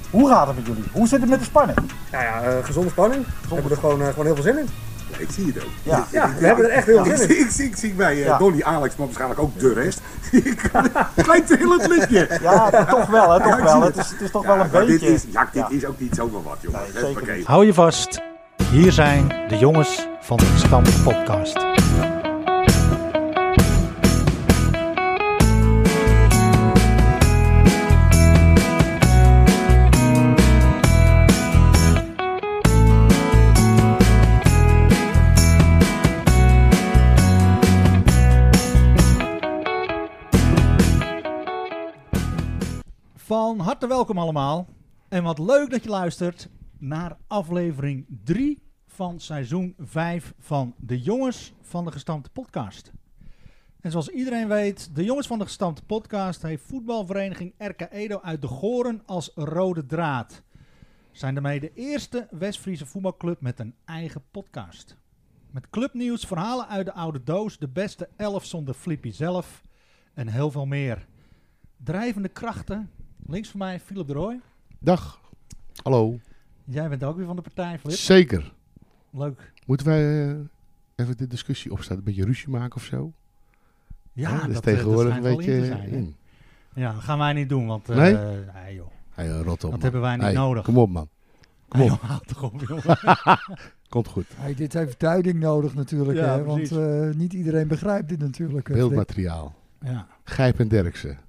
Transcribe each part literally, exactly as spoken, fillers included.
Hoe gaat het met jullie? Hoe zit het met de spanning? Nou ja, uh, gezonde spanning. We hebben er gewoon, uh, gewoon heel veel zin in. Ja, ik zie het ook. Ja, ja, ja we ja, hebben er echt heel veel ja, zin in. Ik, ik, ik zie bij uh, ja. Donnie, Alex, maar waarschijnlijk ook de rest. Klein trillend lichtje. Ja, toch wel, hè, toch ja, wel. Het is, het is toch ja, wel een beetje... Dit is, ja, dit ja. is ook niet zomaar wat, jongen. Nee, zeker niet. Hou je vast. Hier zijn de jongens van de Gestampte Podcast. Van harte welkom allemaal. En wat leuk dat je luistert naar aflevering drie van seizoen vijf van de Jongens van de Gestampte Podcast. En zoals iedereen weet, de Jongens van de Gestampte Podcast heeft voetbalvereniging R K Edo uit de Goren als rode draad. Zijn daarmee de eerste West-Friese voetbalclub met een eigen podcast. Met clubnieuws, verhalen uit de oude doos, de beste elf zonder Flippy zelf en heel veel meer. Drijvende krachten. Links van mij, Philip de Rooij. Dag. Hallo. Jij bent ook weer van de partij, Flip. Zeker. Leuk. Moeten wij uh, even de discussie opstaan, een beetje ruzie maken of zo? Ja, ja dat is dat, tegenwoordig dat een beetje in zijn, in. Ja, dat gaan wij niet doen, want... Uh, nee? nee, joh. Hey, rot op, dat man. hebben wij niet hey, nodig. Kom op, man. Kom hey, op. Joh, houd toch op, jongen. Komt goed. Hey, dit heeft duiding nodig natuurlijk, ja, hè? Want uh, niet iedereen begrijpt dit natuurlijk. Beeldmateriaal. Ja. Gijp en Derksen.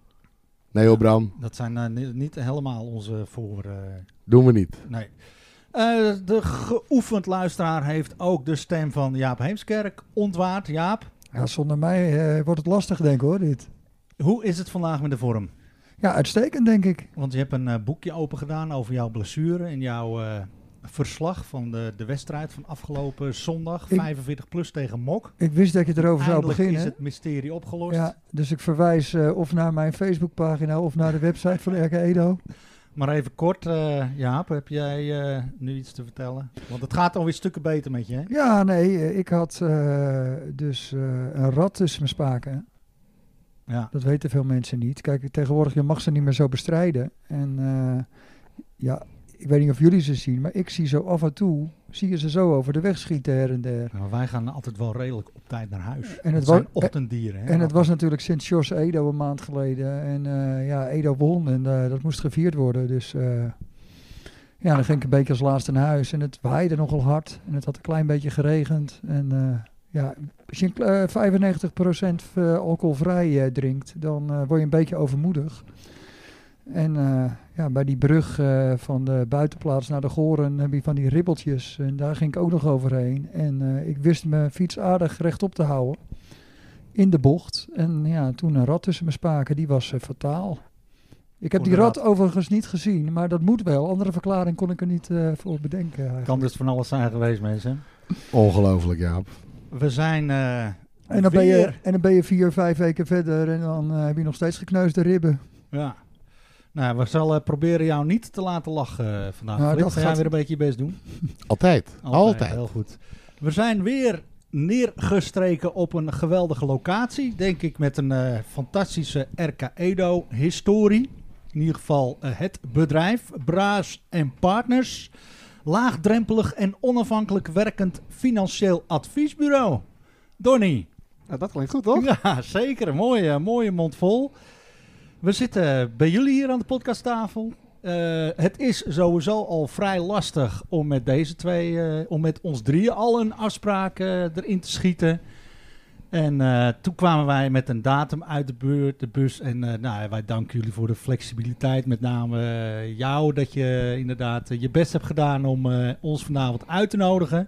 Nee hoor, Bram. Dat zijn uh, niet, niet helemaal onze voor... Uh... Doen we niet. Nee. Uh, de geoefend luisteraar heeft ook de stem van Jaap Heemskerk ontwaard. Jaap? Ja, zonder mij uh, wordt het lastig, denk ik, hoor, dit. Hoe is het vandaag met de vorm? Ja, uitstekend, denk ik. Want je hebt een uh, boekje open gedaan over jouw blessure en jouw uh, verslag van de, de wedstrijd van afgelopen zondag. Ik, vijfenveertig plus tegen Mok. Ik wist dat je erover Eindelijk zou beginnen. Is het mysterie opgelost. Ja, dus ik verwijs uh, of naar mijn Facebookpagina of naar de website van R K Edo. Maar even kort, uh, Jaap, heb jij uh, nu iets te vertellen? Want het gaat alweer stukken beter met je, hè? Ja, nee, ik had uh, dus uh, een rat tussen mijn spaken. Ja. Dat weten veel mensen niet. Kijk, tegenwoordig je mag ze niet meer zo bestrijden. En uh, ja, ik weet niet of jullie ze zien, maar ik zie zo af en toe, zie je ze zo over de weg schieten her en der. Nou, wij gaan altijd wel redelijk op tijd naar huis. En het zijn was, ochtenddieren. Hè? En het was natuurlijk Sint-Jos Edo een maand geleden. En uh, ja, Edo won en uh, dat moest gevierd worden. Dus uh, ja, dan ging ik een beetje als laatste naar huis. En het waaide nogal hard. En het had een klein beetje geregend. En uh, ja, als je uh, vijfennegentig procent alcoholvrij uh, drinkt, dan uh, word je een beetje overmoedig. En uh, ja, bij die brug uh, van de buitenplaats naar de Goren heb je van die ribbeltjes. En daar ging ik ook nog overheen. En uh, ik wist mijn fiets aardig rechtop te houden. In de bocht. En ja, toen een rat tussen mijn spaken, die was uh, fataal. Ik heb die rat, rat overigens niet gezien, maar dat moet wel. Andere verklaring kon ik er niet uh, voor bedenken. Eigenlijk. Kan dus van alles zijn geweest, mensen. Ongelooflijk, Jaap. We zijn uh, en, dan ben je, en dan ben je vier, vijf weken verder en dan uh, heb je nog steeds gekneusde ribben. Ja. Nou, we zullen uh, proberen jou niet te laten lachen uh, vandaag. Nou, dat ga jij weer een beetje je best doen. Altijd. Altijd. Altijd. Heel goed. We zijn weer neergestreken op een geweldige locatie. Denk ik met een uh, fantastische R K Edo historie. In ieder geval uh, het bedrijf. Braas en Partners. Laagdrempelig en onafhankelijk werkend financieel adviesbureau. Donnie. Nou, dat klinkt goed, toch? Ja, zeker. Een mooie, mooie mond vol. We zitten bij jullie hier aan de podcasttafel. Uh, het is sowieso al vrij lastig om met deze twee, uh, om met ons drieën al een afspraak uh, erin te schieten. En uh, toen kwamen wij met een datum uit de, buurt, de bus. En uh, nou, wij danken jullie voor de flexibiliteit. Met name uh, jou, dat je inderdaad uh, je best hebt gedaan om uh, ons vanavond uit te nodigen.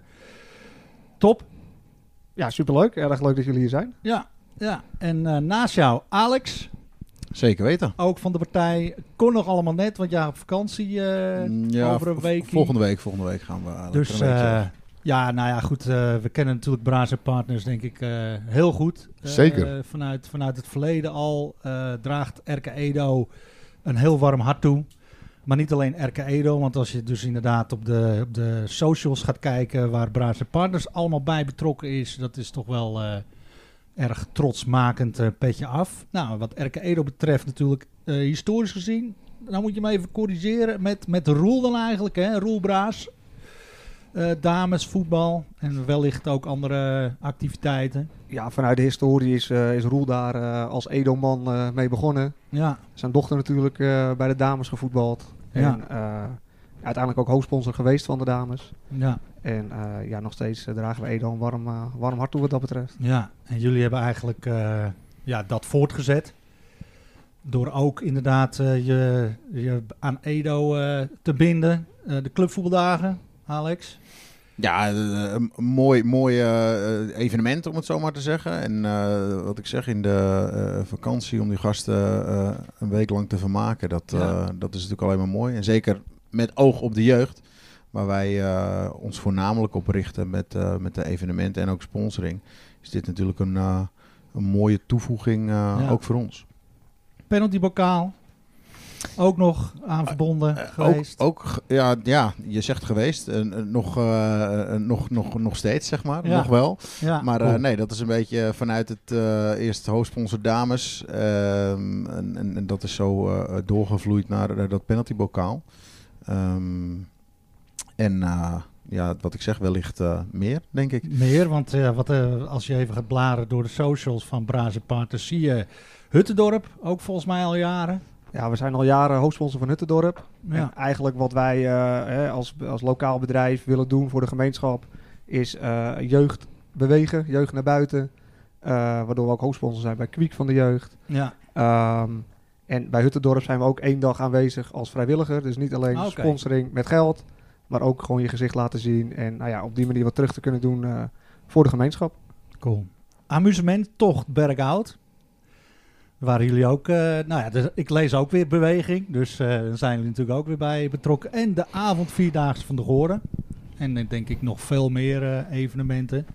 Top. Ja, superleuk. Erg leuk dat jullie hier zijn. Ja, ja. En uh, naast jou, Alex. Zeker weten. Ook van de partij. Kon nog allemaal net, want ja, op vakantie uh, ja, over een week. Volgende week, volgende week gaan we. Dus uh, ja, nou ja, goed. Uh, we kennen natuurlijk Braas en Partners, denk ik, uh, heel goed. Uh, Zeker. Uh, vanuit, vanuit het verleden al uh, draagt R K Edo een heel warm hart toe. Maar niet alleen R K Edo, want als je dus inderdaad op de, op de socials gaat kijken waar Braas en Partners allemaal bij betrokken is, dat is toch wel uh, erg trotsmakend uh, petje af. Nou, wat R K Edo betreft natuurlijk uh, historisch gezien nou moet je me even corrigeren, met, met Roel dan eigenlijk, hè? Roel Braas. Uh, dames, voetbal en wellicht ook andere activiteiten. Ja, vanuit de historie is, uh, is Roel daar uh, als Edo-man uh, mee begonnen. Ja. Zijn dochter natuurlijk uh, bij de dames gevoetbald. Ja. En uh, uiteindelijk ook hoofdsponsor geweest van de dames. Ja. En uh, ja, nog steeds uh, dragen we Edo een warm, uh, warm hart toe wat dat betreft. Ja, en jullie hebben eigenlijk uh, ja, dat voortgezet. Door ook inderdaad uh, je, je aan Edo uh, te binden. Uh, de clubvoetbaldagen, Alex. Ja, een mooi, mooi uh, evenement om het zo maar te zeggen. En uh, wat ik zeg, in de uh, vakantie om die gasten uh, een week lang te vermaken, dat, uh, ja. dat is natuurlijk alleen maar mooi. En zeker met oog op de jeugd, waar wij uh, ons voornamelijk op richten met, uh, met de evenementen en ook sponsoring, is dit natuurlijk een, uh, een mooie toevoeging, uh, ja. ook voor ons. Penaltybokaal. Ook nog aan verbonden uh, geweest? Ook, ook ja, ja, je zegt geweest. Uh, nog, uh, nog, nog, nog steeds, zeg maar. Ja. Nog wel. Ja. Maar uh, nee, dat is een beetje vanuit het uh, eerste hoofdsponsor dames. Uh, en, en, en dat is zo uh, doorgevloeid naar uh, dat penaltybokaal. Um, en uh, ja, wat ik zeg, wellicht uh, meer, denk ik. Meer, want uh, wat, uh, als je even gaat bladeren door de socials van Braas en Partners, zie je Huttendorp, ook volgens mij al jaren. Ja, we zijn al jaren hoofdsponsor van Huttendorp. Ja. En eigenlijk wat wij uh, hè, als, als lokaal bedrijf willen doen voor de gemeenschap is uh, jeugd bewegen, jeugd naar buiten. Uh, waardoor we ook hoofdsponsor zijn bij Kwiek van de jeugd. Ja. Um, en bij Huttendorp zijn we ook één dag aanwezig als vrijwilliger. Dus niet alleen okay. sponsoring met geld, maar ook gewoon je gezicht laten zien. En nou ja, op die manier wat terug te kunnen doen uh, voor de gemeenschap. Cool. Amusementtocht Berghout. Waren jullie ook, uh, nou ja, dus ik lees ook weer beweging, dus uh, daar zijn jullie natuurlijk ook weer bij betrokken. En de avond Vierdaagse van de Goorden. En dan denk ik nog veel meer uh, evenementen.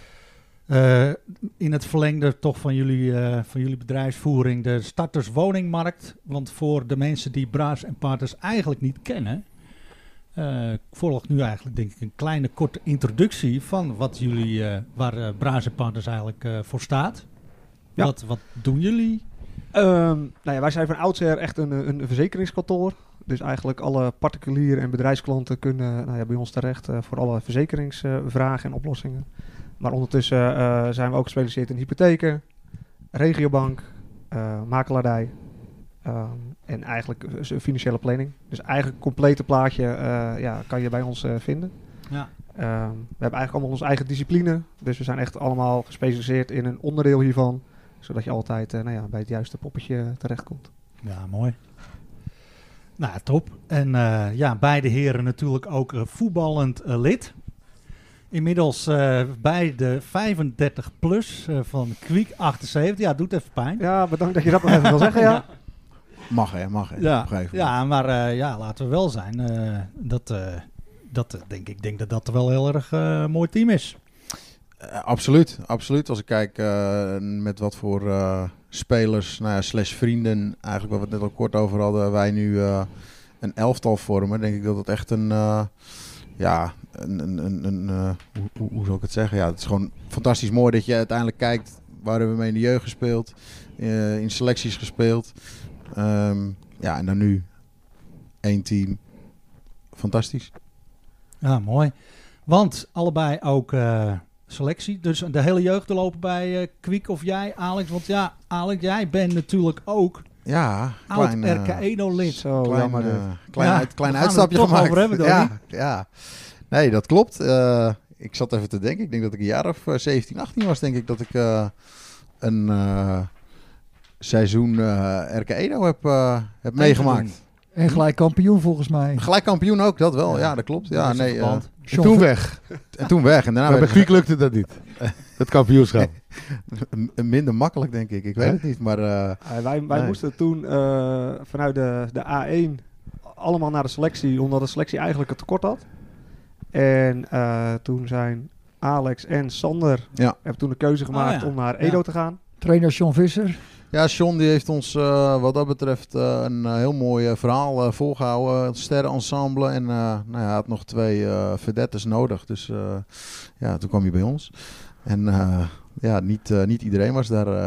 Uh, in het verlengde toch van jullie, uh, van jullie bedrijfsvoering de starterswoningmarkt. Want voor de mensen die Braas en Partners eigenlijk niet kennen, uh, volgt nu eigenlijk denk ik een kleine korte introductie van wat jullie, uh, waar uh, Braas en Partners eigenlijk uh, voor staat. Ja. Wat, wat doen jullie? Um, nou ja, wij zijn van oudsher echt een, een verzekeringskantoor. Dus eigenlijk alle particuliere en bedrijfsklanten kunnen nou ja, bij ons terecht uh, voor alle verzekeringsvragen uh, en oplossingen. Maar ondertussen uh, zijn we ook gespecialiseerd in hypotheken, regiobank, uh, makelaardij um, en eigenlijk uh, financiële planning. Dus eigenlijk een complete plaatje uh, ja, kan je bij ons uh, vinden. Ja. Um, we hebben eigenlijk allemaal onze eigen discipline. Dus we zijn echt allemaal gespecialiseerd in een onderdeel hiervan. Zodat je altijd uh, nou ja, bij het juiste poppetje terechtkomt. Ja, mooi. Nou, top. En uh, ja, beide heren natuurlijk ook uh, voetballend uh, lid. Inmiddels uh, bij de vijfendertig plus uh, van Kwiek achtenzeventig. Ja, doet even pijn. Ja, bedankt dat je dat nog even wil zeggen. Ja. Ja. Mag hè, mag hè. Ja, ja maar uh, ja, laten we wel zijn. Uh, dat, uh, dat uh, denk ik denk dat dat wel heel erg uh, mooi team is. Uh, absoluut, absoluut. Als ik kijk uh, met wat voor uh, spelers, nou ja, slash vrienden, eigenlijk wat we het net al kort over hadden, wij nu uh, een elftal vormen, denk ik dat het echt een, uh, ja, een, een, een, een uh, hoe, hoe, hoe zal ik het zeggen? Ja, het is gewoon fantastisch mooi dat je uiteindelijk kijkt, waar hebben we mee in de jeugd gespeeld, uh, in selecties gespeeld. Um, ja, en dan nu één team. Fantastisch. Ja, mooi. Want allebei ook uh, selectie. Dus de hele jeugd te lopen bij uh, Kwiek of jij, Alex. Want ja, Alex, jij bent natuurlijk ook ja, oud klein, R K Edo-lid. Zo, klein, jammer. uh, klein, ja, uit, klein we gaan uitstapje het er toch gemaakt. over hebben, ja, ja, nee, dat klopt. Uh, ik zat even te denken. Ik denk dat ik een jaar of uh, zeventien, achttien was, denk ik, dat ik uh, een uh, seizoen uh, R K Edo heb, uh, heb meegemaakt. En gelijk kampioen volgens mij. Gelijk kampioen ook, dat wel. Ja, ja dat klopt. Ja, dat nee, uh, en toen weg. En toen weg. En daarna maar bij Kwiek lukte dat niet. Het kampioenschap. Minder makkelijk, denk ik. Ik weet het niet. Maar, uh, uh, wij wij nee. moesten toen uh, vanuit de, de A één allemaal naar de selectie, omdat de selectie eigenlijk een tekort had. En uh, toen zijn Alex en Sander ja. hebben toen de keuze gemaakt oh, ja. om naar Edo ja. te gaan. Trainer John Visser. Ja, John die heeft ons uh, wat dat betreft uh, een uh, heel mooi uh, verhaal uh, volgehouden. Het sterrenensemble en uh, nou ja, hij had nog twee uh, verdetters nodig. Dus uh, ja, toen kwam hij bij ons. En uh, ja, niet, uh, niet iedereen was daar, uh,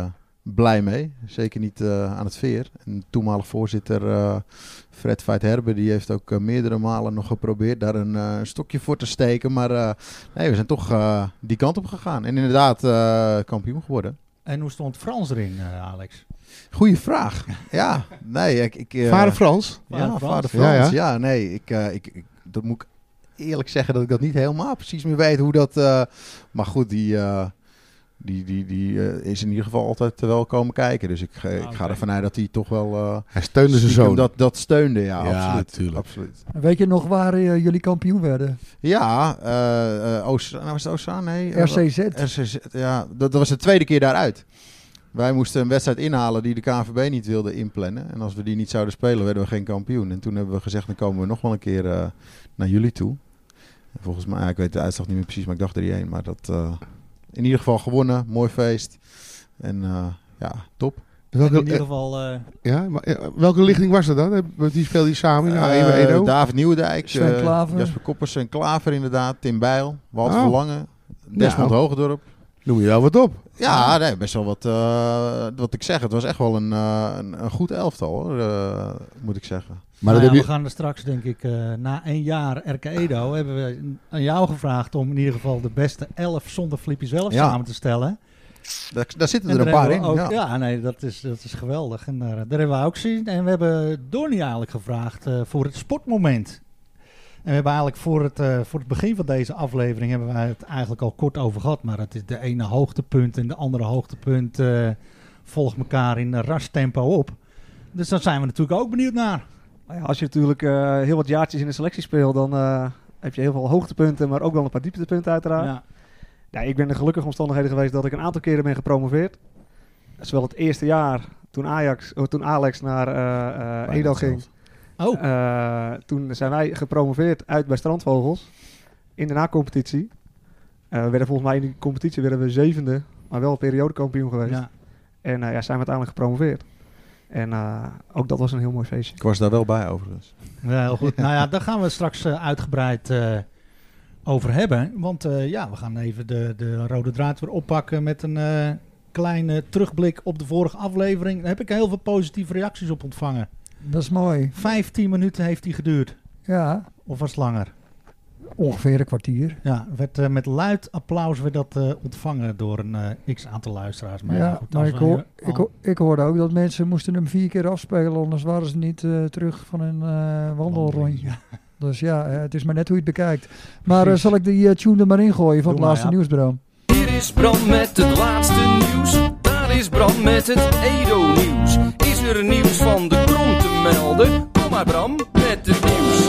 blij mee. Zeker niet uh, aan het veer. En toenmalig voorzitter uh, Fred Veit-Herbe, die heeft ook uh, meerdere malen nog geprobeerd daar een uh, stokje voor te steken. Maar uh, nee, we zijn toch uh, die kant op gegaan. En inderdaad uh, kampioen geworden. En hoe stond Frans erin, uh, Alex? Goeie vraag. Ja, nee. Ik, ik, uh, Vader Frans? Ja, Vader Frans. vader Frans. Ja, Ja, ja. ja nee. Ik, uh, ik, ik, dat moet ik eerlijk zeggen dat ik dat niet helemaal precies meer weet hoe dat... Uh, maar goed, die... Uh, Die, die, die uh, is in ieder geval altijd wel komen kijken. Dus ik, uh, Ah, ik ga okay. ervan uit dat hij toch wel... Uh, Hij steunde zijn zoon. Dat, dat steunde, ja, Ja, absoluut. tuurlijk. absoluut. Weet je nog waar uh, jullie kampioen werden? Ja, uh, uh, Oost, nou was het Oostzaan? Nee. R C Z. R C Z, ja. Dat, dat was de tweede keer daaruit. Wij moesten een wedstrijd inhalen die de K N V B niet wilde inplannen. En als we die niet zouden spelen, werden we geen kampioen. En toen hebben we gezegd, dan komen we nog wel een keer uh, naar jullie toe. En volgens mij, ja, ik weet de uitslag niet meer precies, maar ik dacht drie een. Maar dat... Uh, in ieder geval gewonnen, mooi feest. En uh, ja, top. Welke, in ieder geval... Uh, ja, maar, ja, welke lichting was dat dan? Die speelde die samen in uh, Edo? David Nieuwendijk, Sven uh, Klaver. Jasper Koppers en Klaver inderdaad. Tim Bijl, Walter Oh. Verlangen, Desmond Nou. Hogendorp. Noem je wel wat op. Ja, nee, best wel wat, uh, wat ik zeg. Het was echt wel een, uh, een, een goed elftal, hoor, uh, moet ik zeggen. Maar nou dat ja, heb we je... gaan er straks, denk ik, uh, na één jaar R K Edo... hebben we aan jou gevraagd om in ieder geval de beste elf zonder Flippy zelf Ja. samen te stellen. Daar, daar zitten En er een daar paar in. hebben we ook, Ja. ja, nee, dat is, dat is geweldig. En daar, daar hebben we ook gezien. En we hebben Donnie eigenlijk gevraagd uh, voor het sportmoment. En we hebben eigenlijk voor het, uh, voor het begin van deze aflevering... hebben we het eigenlijk al kort over gehad. Maar het is de ene hoogtepunt en de andere hoogtepunt... Uh, volgt elkaar in ras tempo op. Dus daar zijn we natuurlijk ook benieuwd naar. Nou ja, als je natuurlijk uh, heel wat jaartjes in de selectie speelt, dan uh, heb je heel veel hoogtepunten, maar ook wel een paar dieptepunten uiteraard. Ja. Ja, ik ben in de gelukkige omstandigheden geweest dat ik een aantal keren ben gepromoveerd. Zowel het eerste jaar, toen, Ajax, oh, toen Alex naar uh, uh, Edo ging. Oh. Uh, toen zijn wij gepromoveerd uit bij Strandvogels in de na-competitie. Uh, we werden volgens mij in die competitie werden we zevende, maar wel periodekampioen geweest. Ja. En uh, ja, zijn we uiteindelijk gepromoveerd. En uh, ook dat was een heel mooi feestje. Ik was daar wel bij overigens. Ja, heel goed. Nou ja, daar gaan we straks uh, uitgebreid uh, over hebben. Want uh, ja, we gaan even de, de rode draad weer oppakken met een uh, kleine terugblik op de vorige aflevering. Daar heb ik heel veel positieve reacties op ontvangen. Dat is mooi. vijftien minuten heeft die geduurd. Ja, Of was het langer? ongeveer een kwartier. Ja, werd, uh, met luid applaus werd dat uh, ontvangen door een uh, x-aantal luisteraars. Maar, Ja, ja, goed, maar als ik, we hoor, hier ik, al- ho- ik hoorde ook dat mensen moesten hem vier keer afspelen, anders waren ze niet uh, terug van een uh, wandelrondje. Dus ja, uh, het is maar net hoe je het bekijkt. Maar uh, Precies. zal ik die uh, tune er maar ingooien van Doe het laatste maar, ja. nieuwsbureau? Hier is Bram met het laatste nieuws. Daar is Bram met het Edo-nieuws. Is er nieuws van de Krom te melden? Kom maar Bram met het nieuws.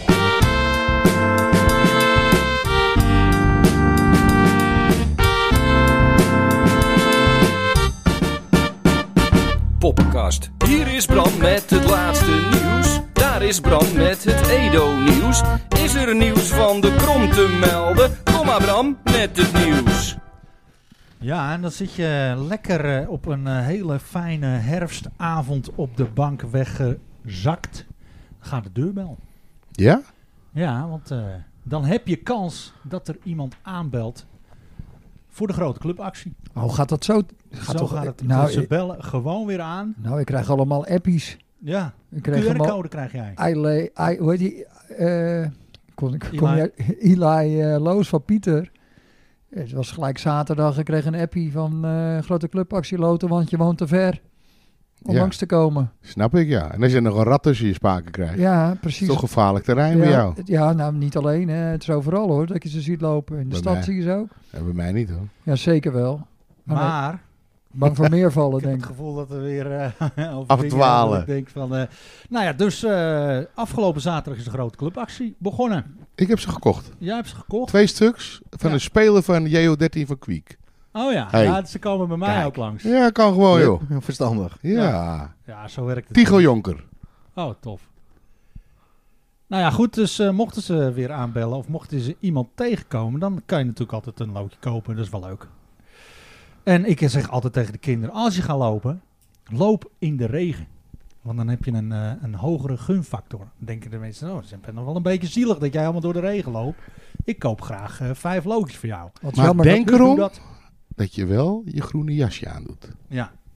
Poppenkast. Hier is Bram met het laatste nieuws. Daar is Bram met het Edo-nieuws. Is er nieuws van de Krom te melden? Kom maar Bram met het nieuws. Ja, en dan zit je lekker uh, op een uh, hele fijne herfstavond op de bank weggezakt. Dan gaat de deurbel. Ja? Ja, want uh, dan heb je kans dat er iemand aanbelt voor de grote clubactie. Oh, gaat dat zo? Gaat Zo toch, gaat het. nou, ze ik, bellen gewoon weer aan. nou, ik krijg allemaal appies. Ja, Ik krijg allemaal... Q R-code krijg jij. Eli, I, hoe heet die? Uh, kon, ik- kom Eli. je, Eli uh, Loos van Pieter. Het was gelijk zaterdag. Ik kreeg een appie van uh, grote clubactie loten, want je woont te ver om Ja. langs te komen. Snap ik, ja. En als je nog een rat tussen je spaken krijgt. Ja, is precies. toch gevaarlijk terrein ja, bij jou. het- ja, nou niet alleen. Hè. Het is overal hoor, dat je ze ziet lopen. In de Bij stad mij. zie je ze ook. Ja, bij mij niet hoor. Ja, zeker wel. Maar, nee, Maar bang voor meer vallen, ik heb denk het ik. gevoel dat we weer uh, over Afdwalen. dingen- Ik denk van, uh, nou ja, dus uh, afgelopen zaterdag is de grote clubactie begonnen. Ik heb ze gekocht. Jij hebt ze gekocht? Twee stuks van Ja. een speler van J O dertien van Kwiek. Oh ja, Hey. ja, ze komen bij mij Kijk. ook langs. Ja, kan gewoon joh. Heel verstandig. Ja. Ja, zo werkt het. Tigo Jonker. Oh, tof. Nou ja, goed, dus uh, mochten ze weer aanbellen of mochten ze iemand tegenkomen, dan kan je natuurlijk altijd een loodje kopen. Dat is wel leuk. En ik zeg altijd tegen de kinderen, als je gaat lopen, loop in de regen. Want dan heb je een, uh, een hogere gunfactor. Dan denken de mensen, oh, het is nog wel een beetje zielig dat jij allemaal door de regen loopt. Ik koop graag uh, vijf loodjes voor jou. Wat Maar jammer denk dat, Dus doe erom dat. dat je wel je groene jasje aandoet. Ja,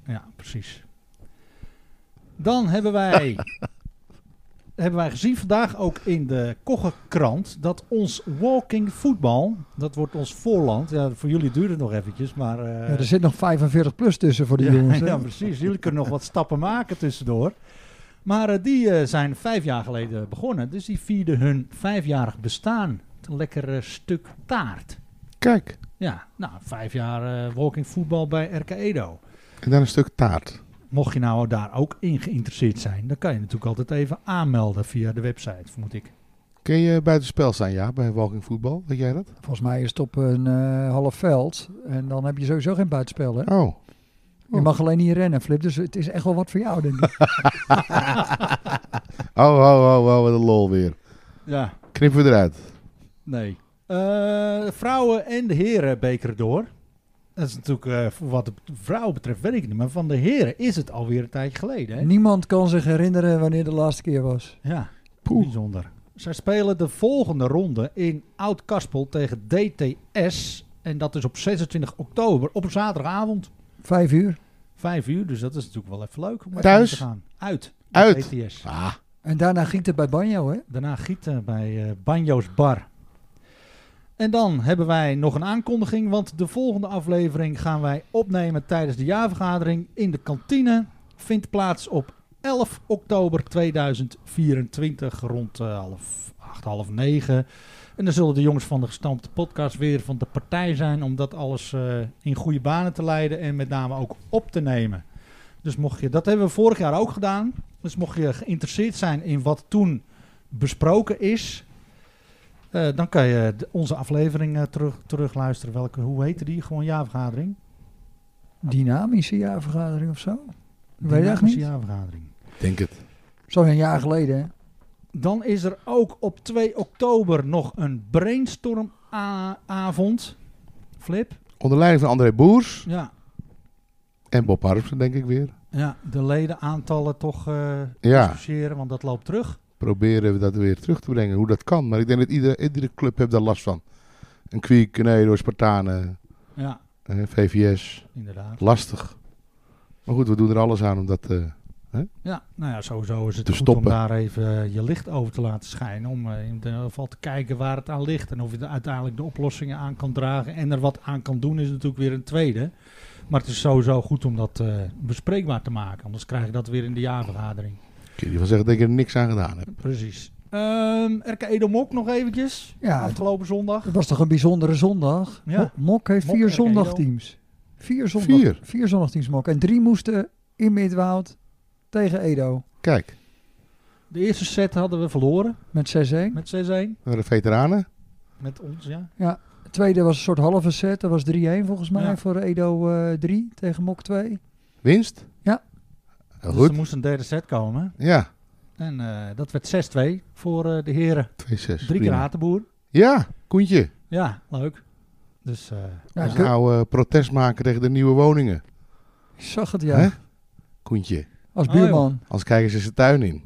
Ja, precies. Dan hebben wij, hebben wij gezien vandaag ook in de Koggenkrant dat ons walking voetbal, dat wordt ons voorland. Ja, voor jullie duurt het nog eventjes, maar... Uh, Ja, er zit nog vijfenveertig plus tussen voor de ja, jongens. Hè? ja, precies. Jullie kunnen nog wat stappen maken tussendoor. Maar uh, die uh, zijn vijf jaar geleden begonnen. Dus die vierden hun vijfjarig bestaan. Een lekker uh, stuk taart. Kijk, Ja, nou, vijf jaar uh, walking voetbal bij R K Edo. en dan een stuk taart. Mocht je nou daar ook in geïnteresseerd zijn, dan kan je natuurlijk altijd even aanmelden via de website, vermoed ik. Kun je buitenspel staan, ja, bij walking voetbal? Weet jij dat? Volgens mij is het op een uh, half veld. En dan heb je sowieso geen buitenspel. Hè? Oh. Je mag alleen niet rennen, Flip. Dus het is echt wel wat voor jou, denk ik. Oh, oh, oh, oh, wat een lol weer. Ja, Knippen we eruit. nee. Uh, de vrouwen en de heren bekeren door. Dat is natuurlijk, uh, voor wat de vrouwen betreft, weet ik niet. Maar van de heren is het alweer een tijdje geleden. Hè? Niemand kan zich herinneren wanneer de laatste keer was. Ja, Poeh. bijzonder. Zij spelen de volgende ronde in Oud-Kaspel tegen D T S. En dat is op zesentwintig oktober op een zaterdagavond. Vijf uur. Vijf uur, dus dat is natuurlijk wel even leuk om even Thuis? te gaan. Uit. Uit? D T S. Ah, En daarna gieten bij Banjo, hè? Daarna gieten bij uh, Banjo's Bar. En dan hebben wij nog een aankondiging, want de volgende aflevering gaan wij opnemen tijdens de jaarvergadering in de kantine. Vindt plaats op elf oktober tweeduizend vierentwintig rond uh, half acht, half negen. En dan zullen de jongens van de gestampte podcast weer van de partij zijn om dat alles uh, in goede banen te leiden en met name ook op te nemen. Dus mocht je, dat hebben we vorig jaar ook gedaan. Dus mocht je geïnteresseerd zijn in wat toen besproken is, uh, dan kan je de, onze aflevering uh, terug, terugluisteren. Welke, hoe heette die? Gewoon jaarvergadering? Dynamische jaarvergadering of zo. Ik weet het echt Dynamische niet. jaarvergadering. denk het. Zo een jaar geleden, hè? Dan is er ook op twee oktober nog een brainstormavond. Flip? Onder leiding van André Boers Ja. en Bob Harmsen, denk ik weer. Ja, de ledenaantallen toch uh, Ja. discussiëren, want dat loopt terug. Proberen we dat weer terug te brengen, hoe dat kan. Maar ik denk dat iedere, iedere club heeft daar last van. Een Kwiek, een Edo, Spartanen, Ja, eh, V V S. inderdaad. Lastig. Maar goed, we doen er alles aan om dat... eh, Ja, nou ja, sowieso is het Te goed stoppen. om daar even uh, je licht over te laten schijnen. Om uh, in ieder geval te kijken waar het aan ligt. En of je er uiteindelijk de oplossingen aan kan dragen. En er wat aan kan doen is natuurlijk weer een tweede. Maar het is sowieso goed om dat uh, bespreekbaar te maken. Anders krijg je dat weer in de jaarvergadering. kun je wel zeggen dat ik er niks aan gedaan heb. Precies. Um, R K Edo Mok nog eventjes. Ja, Afgelopen zondag. het was toch een bijzondere zondag? Ja. Mo- Mok heeft Mok vier R K Edo. zondagteams. Vier, zondag, Vier? vier zondagteams Mok. En drie moesten in Midwoud tegen Edo. Kijk, De eerste set hadden we verloren. Met zes een. Met zes een. naar de veteranen. Met ons, ja. De tweede was een soort halve set. Dat was drie een volgens mij Ja. voor Edo uh, drie tegen Mok twee. Winst? Ja. Heel Dus goed. er moest een derde set komen. Ja, En uh, dat werd zes twee voor uh, de heren. twee zes. Drie keer Hatenboer. Ja, Koentje. Ja, leuk. Dus uh, Ja, Dat is ik, een oude protest maken tegen de nieuwe woningen. ik zag het, ja. Hè? Koentje. Als Oh, buurman. Anders kijken ze zijn tuin in.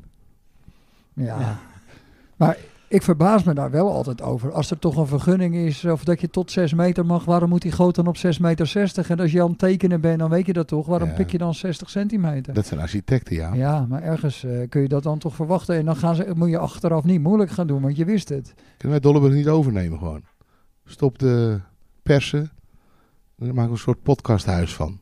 ja. Ja. Maar ik verbaas me daar wel altijd over. Als er toch een vergunning is, of dat je tot zes meter mag, waarom moet die goot dan op zes meter zestig? En als je aan het tekenen bent, dan weet je dat toch? Waarom Ja. pik je dan zestig centimeter? Dat zijn architecten, ja. Ja, maar ergens uh, kun je dat dan toch verwachten. En dan gaan ze, moet je achteraf niet moeilijk gaan doen, want je wist het. Kunnen wij Dolleburg niet overnemen gewoon? Stop de persen. En dan maken we een soort podcasthuis van.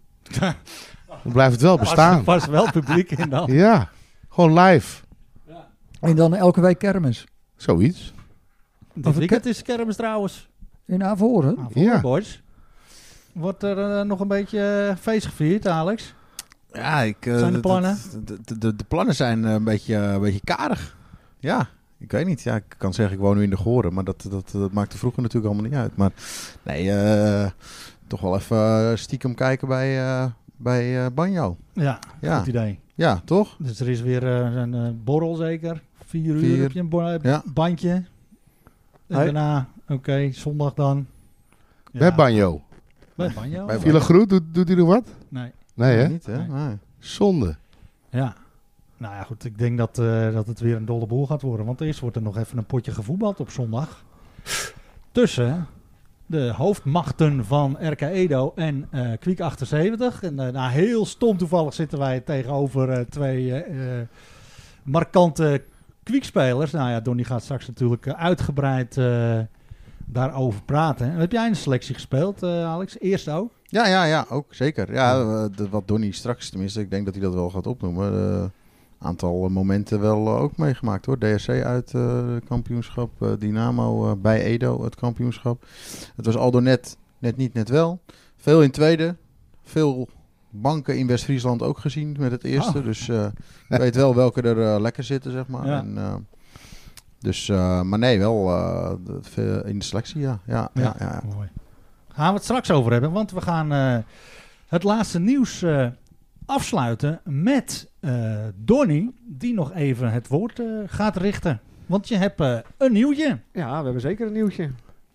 Dan blijft het wel bestaan. was wel publiek in dan. Ja, gewoon live. En dan elke week kermis. Zoiets. Dit weekend is kermis trouwens. In Avoren. Ah, voor Ja. boys. Wordt er uh, nog een beetje uh, feest gevierd, Alex? Ja, ik, uh, Zijn de d- plannen? d- d- d- de plannen zijn uh, een beetje, uh, een beetje karig. Ja, ik weet niet. Ja, ik kan zeggen ik woon nu in de Goren, maar dat, dat, dat maakte vroeger natuurlijk allemaal niet uit. Maar nee, uh, toch wel even uh, stiekem kijken bij, uh, bij uh, Banjo. Ja, Ja. goed idee. Ja, toch? Dus er is weer uh, een uh, borrel zeker. Vier uur Vier. heb je een bo- heb je Ja. een bandje. En Hey. daarna, oké, okay, zondag dan. Ja, Bij Banjo. Bij Banjo. Bij Villa Groet, doet, doet hij nog wat? Nee. Nee, hè? Niet, hè? Nee. Nee. Zonde. Ja. Nou ja, goed. Ik denk dat, uh, dat het weer een dolle boel gaat worden. Want eerst wordt er nog even een potje gevoetbald op zondag. Tussen de hoofdmachten van R K Edo en uh, Kwiek achtenzeventig. En uh, nou, heel stom toevallig zitten wij tegenover uh, twee uh, uh, markante Kwiekspelers. Nou ja, Donnie gaat straks natuurlijk uh, uitgebreid uh, daarover praten. Heb jij een selectie gespeeld, uh, Alex? Eerst ook? Ja, ja, ja, ook zeker. Ja, de, wat Donnie straks tenminste, ik denk dat hij dat wel gaat opnoemen. Een uh, aantal momenten wel uh, ook meegemaakt hoor. D S C uit uh, het kampioenschap, uh, Dynamo uh, bij Edo het kampioenschap. Het was aldoor net, net niet, net wel. Veel in tweede, veel banken in West-Friesland ook gezien met het eerste. Oh. Dus uh, ik weet wel welke er uh, lekker zitten, zeg maar. Ja. En, uh, dus, uh, maar nee, wel uh, de, in de selectie, ja. Ja, ja. ja, ja. Mooi. Gaan we het straks over hebben, want we gaan uh, het laatste nieuws uh, afsluiten met uh, Donnie, die nog even het woord uh, gaat richten. Want je hebt uh, een nieuwtje. Ja, we hebben zeker een nieuwtje.